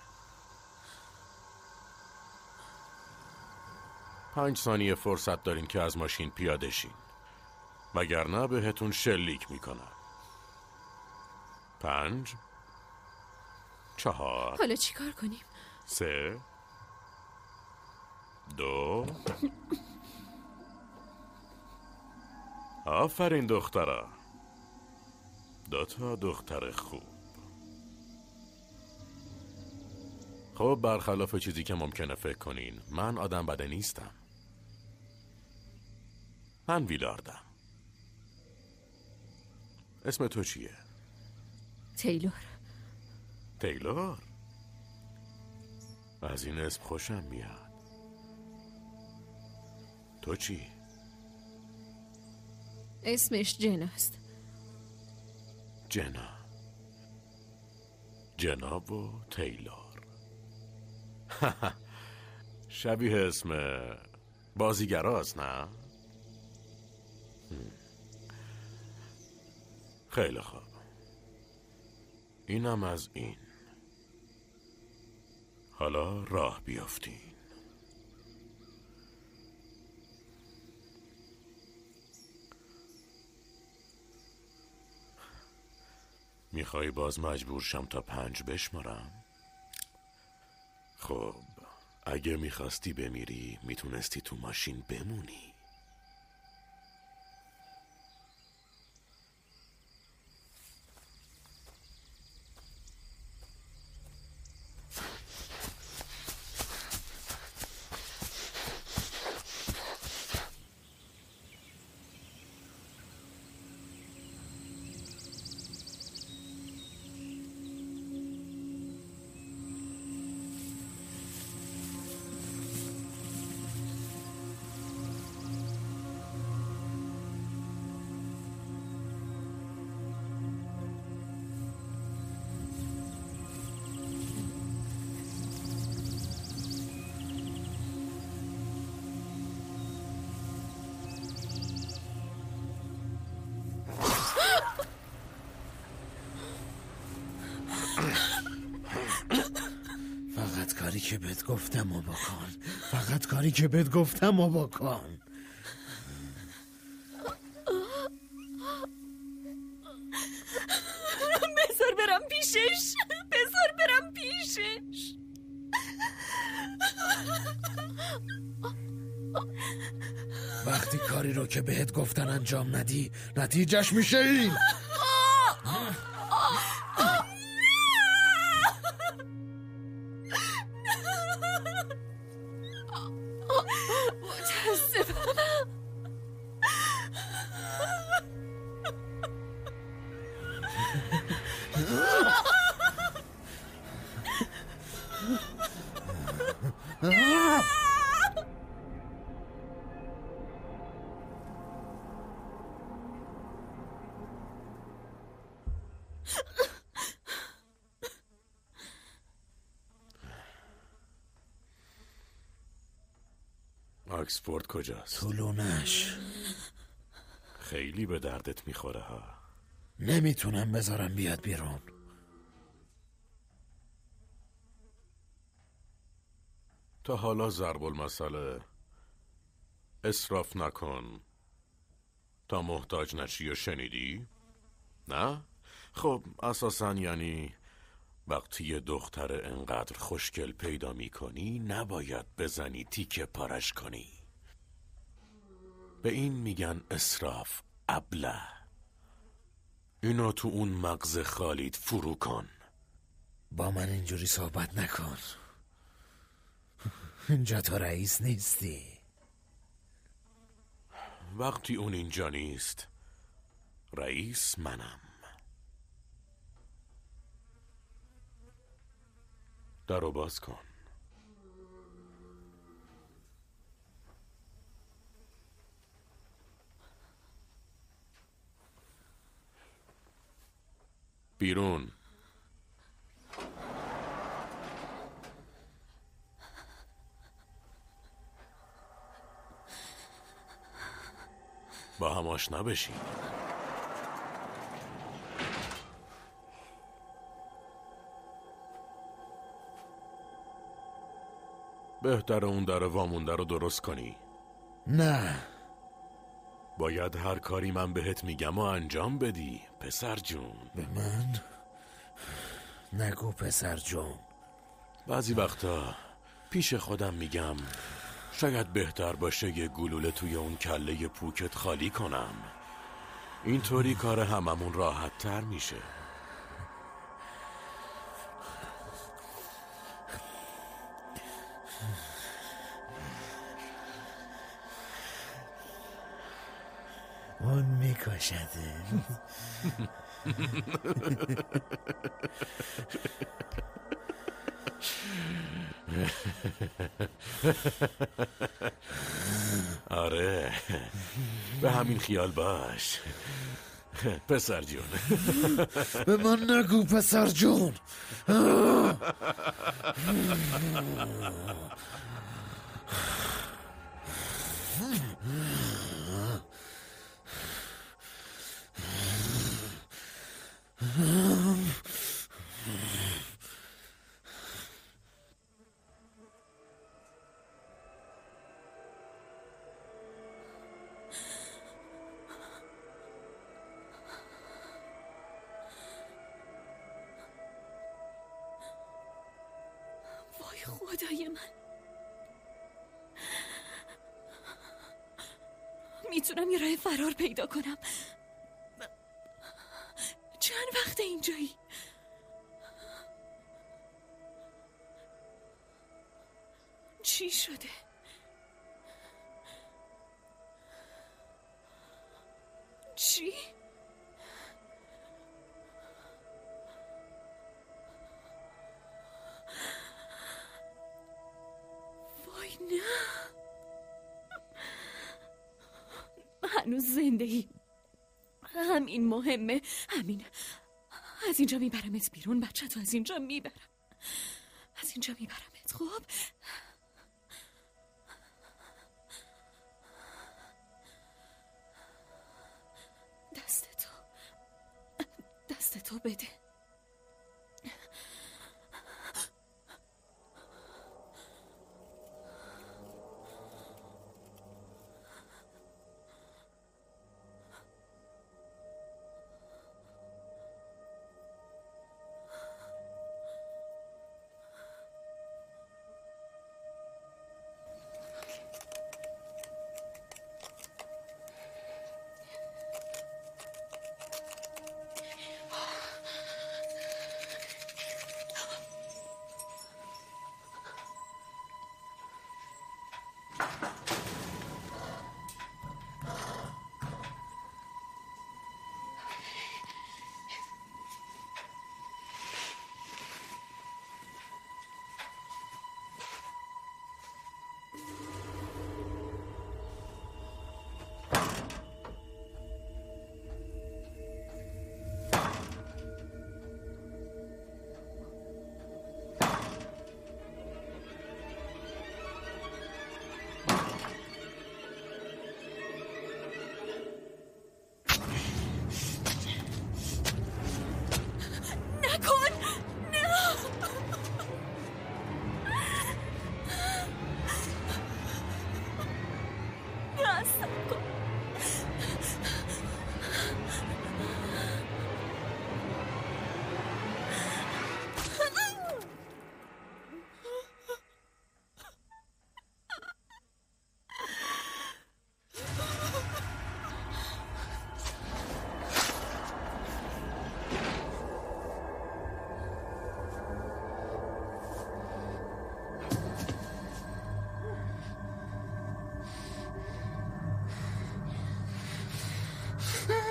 پنج ثانیه فرصت دارین که از ماشین پیاده شین، وگرنه بهتون شلیک میکنم. پنج، چهار، حالا چی کار کنیم؟ سه، دو. آفرین دخترا، دو تا دختر خوب. خب برخلاف چیزی که ممکنه فکر کنین، من آدم بده نیستم. من ویلاردم. اسم تو چیه؟ تیلور. تیلور؟ از این اسم خوشم میاد. تو چی؟ اسمش جن است. جنا. جناب و تیلور. شبیه اسم بازیگراست نه؟ خیلی خوب. اینم از این. حالا راه بیافتین. میخوای باز مجبور شم تا پنج بشمارم؟ خب اگه میخواستی بمیری میتونستی تو ماشین بمونی. فقط کاری که بهت گفتم و بکن. فقط کاری که بهت گفتم و بکن. بذار برم پیشش. بذار برم پیشش. وقتی کاری رو که بهت گفتن انجام ندی نتیجهش میشه این. آکسفورد کجاست؟ تو لونش. خیلی به دردت میخوره ها. نمیتونم بذارم بیاد بیرون. تا حالا ضرب المثل اسراف نکن تا محتاج نشی و شنیدی؟ نه؟ خب اساسا یعنی وقتی یه دختر انقدر خوشگل پیدا می کنی نباید بزنی تیکه پارش کنی. به این میگن اسراف، ابله. اینو تو اون مغز خالیت فرو کن. با من اینجوری صحبت نکن. اینجا تو رئیس نیستی. وقتی اون اینجا نیست رئیس منم. درو باز کن. بیرون. با هم آشنا بشین. بهتر اون در وامونده رو درست کنی. نه، باید هر کاری من بهت میگم و انجام بدی پسر جون. به من نگو پسر جون. بعضی وقتا پیش خودم میگم شاید بهتر باشه یه گلوله توی اون کله پوکت خالی کنم. اینطوری کار هممون راحت تر میشه. اون میکشده. آره، به همین خیال باش پسر جون. به من نگو پسر جون. وای خدای من، میتونم یه راه فرار پیدا کنم. چند وقت اینجایی؟ چی شده؟ چی؟ وای نه، هنوز زنده ای. همین مهمه. همین. از اینجا میبرمت بیرون بچه تو. از اینجا میبرم. از اینجا میبرمت. خب دست تو دست تو بده.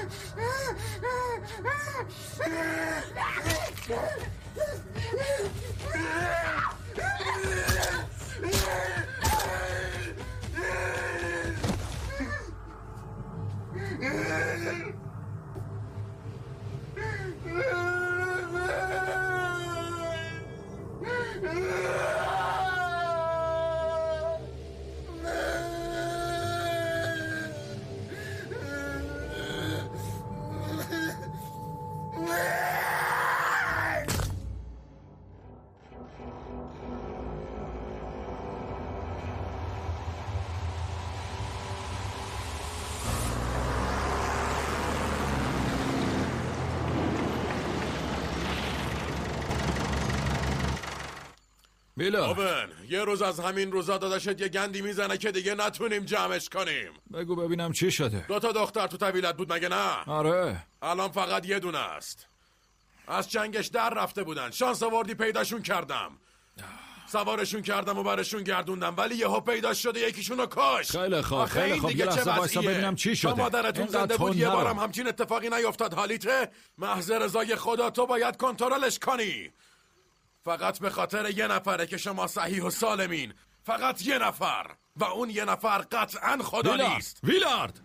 اوون یه روز از همین روزا داداشت یه گندی میزنه که دیگه نتونیم جمعش کنیم. بگو ببینم چی شده. دو تا دختر تو طویلت بود مگه نه؟ آره. الان فقط یه دونه است. از جنگش در رفته بودن. شانس آوردی پیداشون کردم. سوارشون کردم و برشون گردوندم ولی یهو پیدا شده یکیشونو کاش. خیلی خوب خیلی خوب یه لحظه وایسا ببینم چی شده. مادرتون زنده بود یه بارم همچین اتفاقی نیفتاد حالیته. محض رضای خدا تو باید کنترلش کنی. فقط به خاطر یه نفره که شما صحیح و سالمین. فقط یه نفر و اون یه نفر قطعا خدا ویلارد. نیست. ویلارد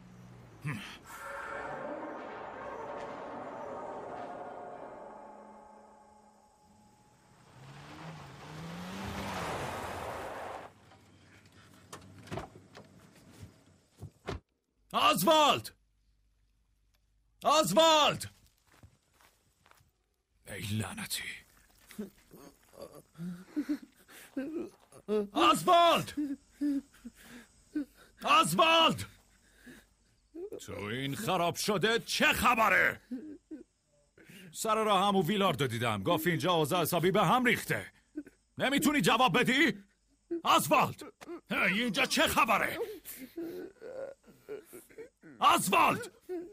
آزوالد آزوالد ای لعنتی آزوالد آزوالد تو این خراب شده چه خبره؟ سر راه همو ویلارد دیدم گفت اینجا اوضاع حسابی به هم ریخته. نمیتونی جواب بدی؟ آزوالد اینجا چه خبره؟ آزوالد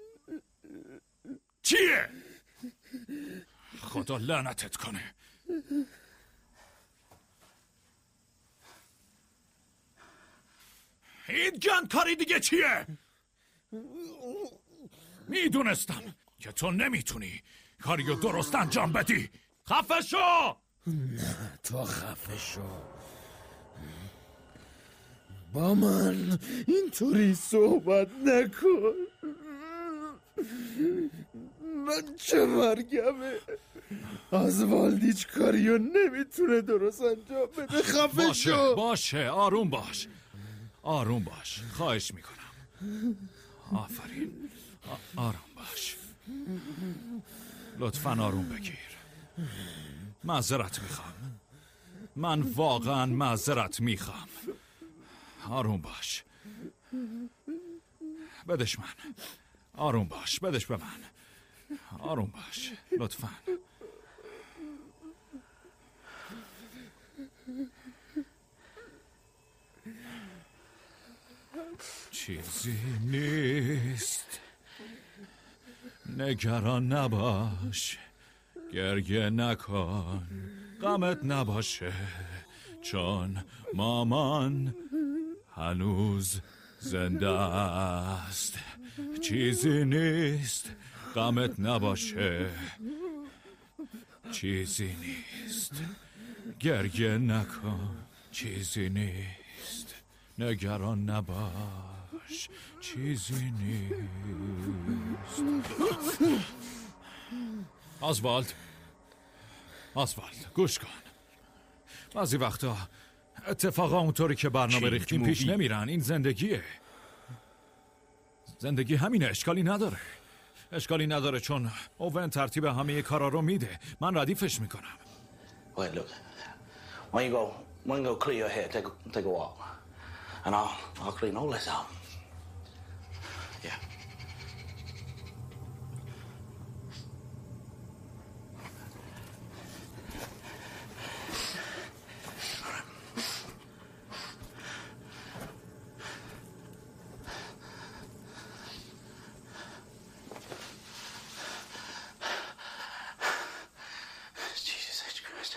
چیه؟ خدا لعنتت کنه. این گند کاری دیگه چیه؟ میدونستم که تو نمیتونی کاریو درست انجام بدی. خفه شو! نه تو خفه شو. با من اینطوری صحبت نکن. من چه مرگمه. آزوالد هیچ کاریو نمیتونه درست انجام بده. خفه باشه شو. باشه آروم باش آروم باش خواهش میکنم. آفرین آ- آروم باش لطفاً آروم بگیر. معذرت میخوام. من واقعا معذرت میخوام. آروم باش. بدش من. آروم باش بدش به من. آروم باش لطفاً. چیزی نیست. نگران نباش. گریه نکن. غمت نباشه چون مامان هنوز زنده است. چیزی نیست. غمت نباشه. چیزی نیست. گریه نکن. چیزی نیست. نگران نباش. چیزی نیست. آزوالد آزوالد گوش کن. بعضی وقتا اتفاقا اونطوری که برنامه ریختیم پیش نمیرن. این زندگیه. زندگی همینه. اشکالی نداره. اشکالی نداره چون اوون ترتیب همه کارا رو میده. من ردیفش میکنم. Wait, look. Why don't you go, why don't you go clear your hair, take a, take a walk. And I'll, I'll clean all this out. Yeah. Jesus H. Christ.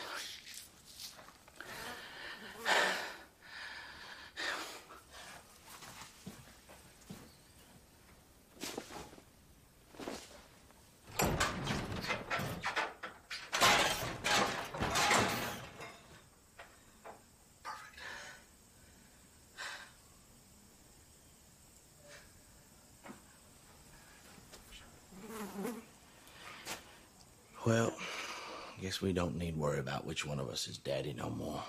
Well, guess we don't need worry about which one of us is daddy no more.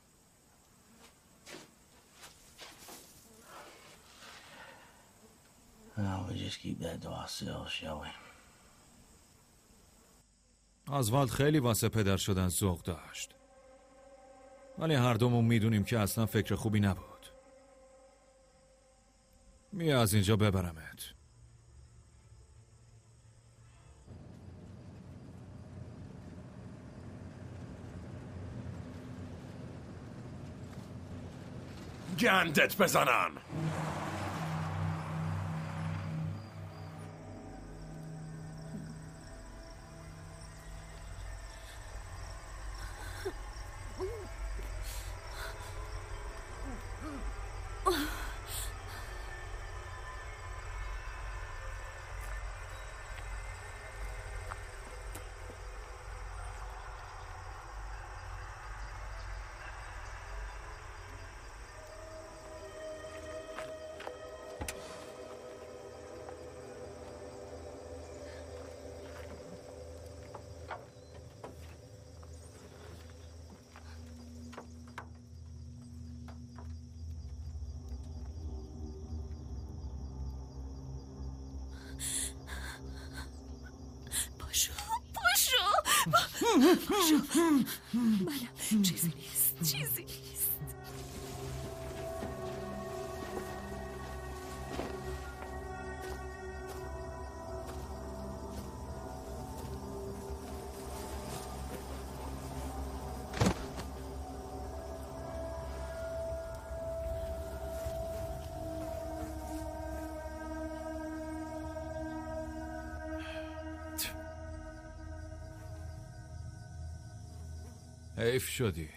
Oh, we just keep that to ourselves, shall we? آزوالد خیلی واسه پدر شدن ذوق داشت. ولی هر دومون میدونیم که اصلا فکر خوبی نبود. میا از اینجا ببرمت. گندت بزنن. منم چیزی نیست چیزی نیست. حیف شدی.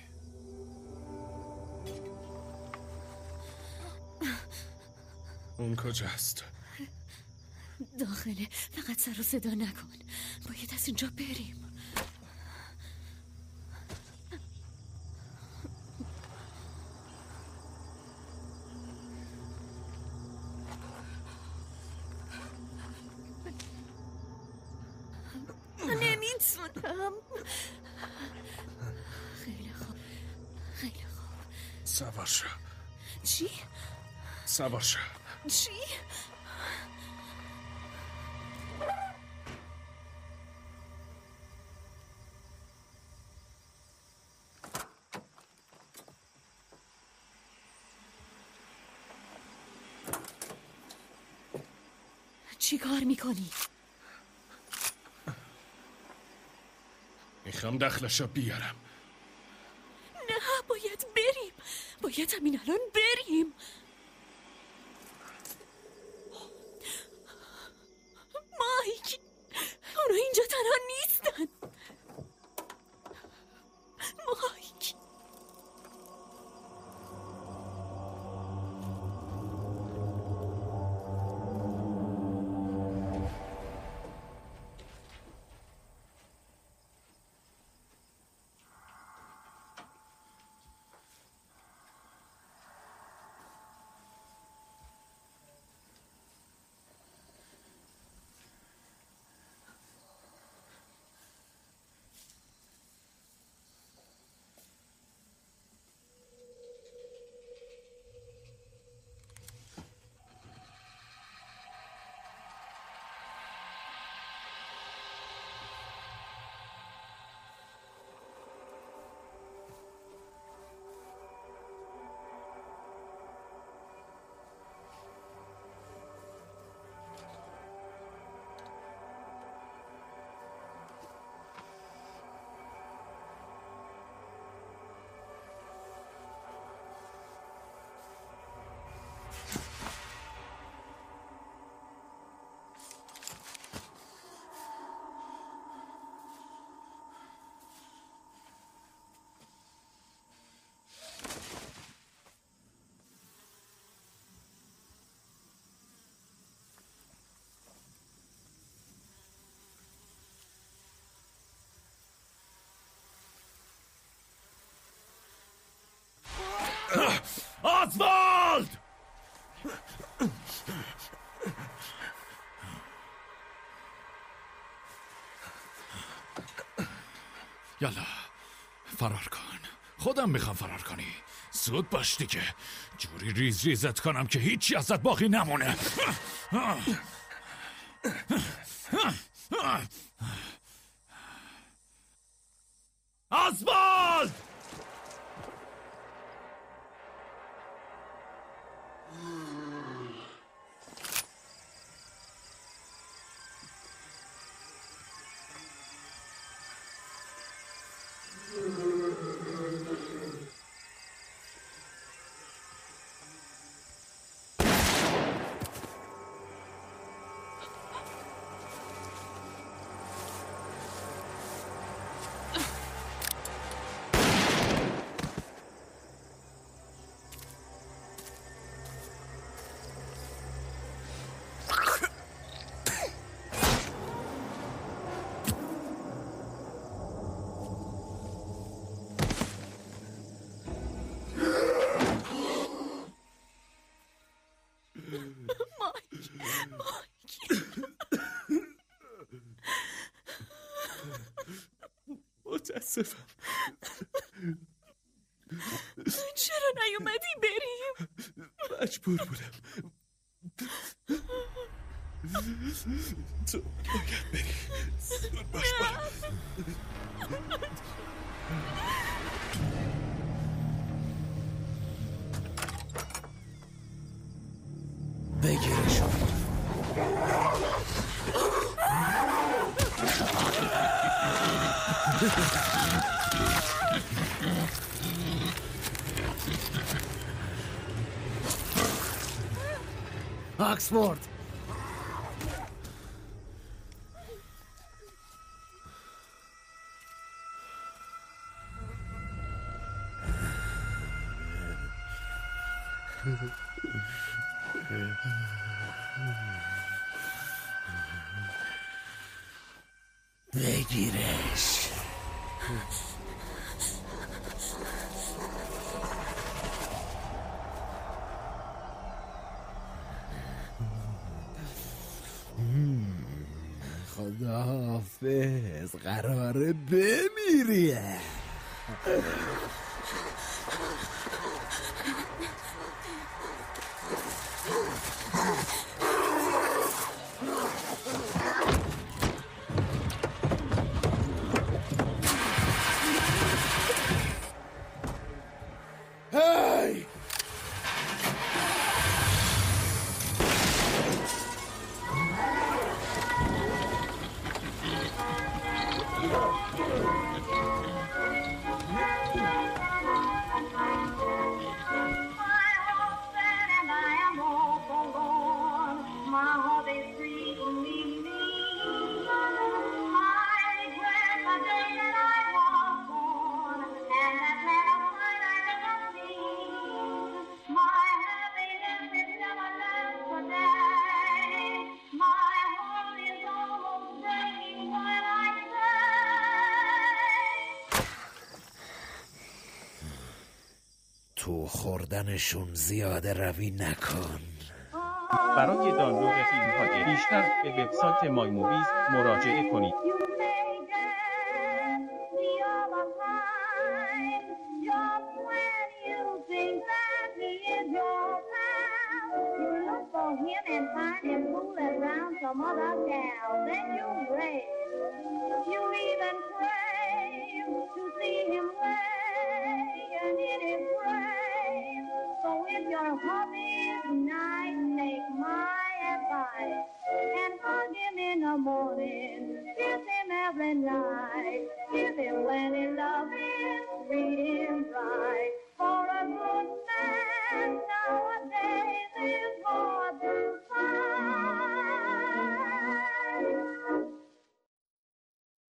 اون کجاست؟ داخله. فقط سر و صدا نکن. باید از اینجا بریم. نمیتونم. خیلی خوب خیلی خوب. سوار شو. چی؟ سوار شو. چی؟ چی کار میکنی؟ میخوام دخلشو بیارم. نه باید بریم. باید همین الان بریم. مایک، اونا اینجا تنها نیستن. مایک. یالا فرار کن. خودم میخوام فرار کنی. زود باش دیگه. جوری ریز ریزت کنم که هیچی ازت باقی نمونه. آسفالت! متاسفم. چرا نیومدی بریم؟ مجبور بودم. تو باید بری. زود باش برم. بگیرشون. آکسفورد. بگیرش. خداحافظ. قراره بمیری. هی! تو خوردنشون زیاده روی نکن. برای دانلود فیلم‌های بیشتر به وبسایت مای موویز مراجعه کنید. Your hobbies night, take my advice and hug him in the morning, kiss him every night, kiss him when he loves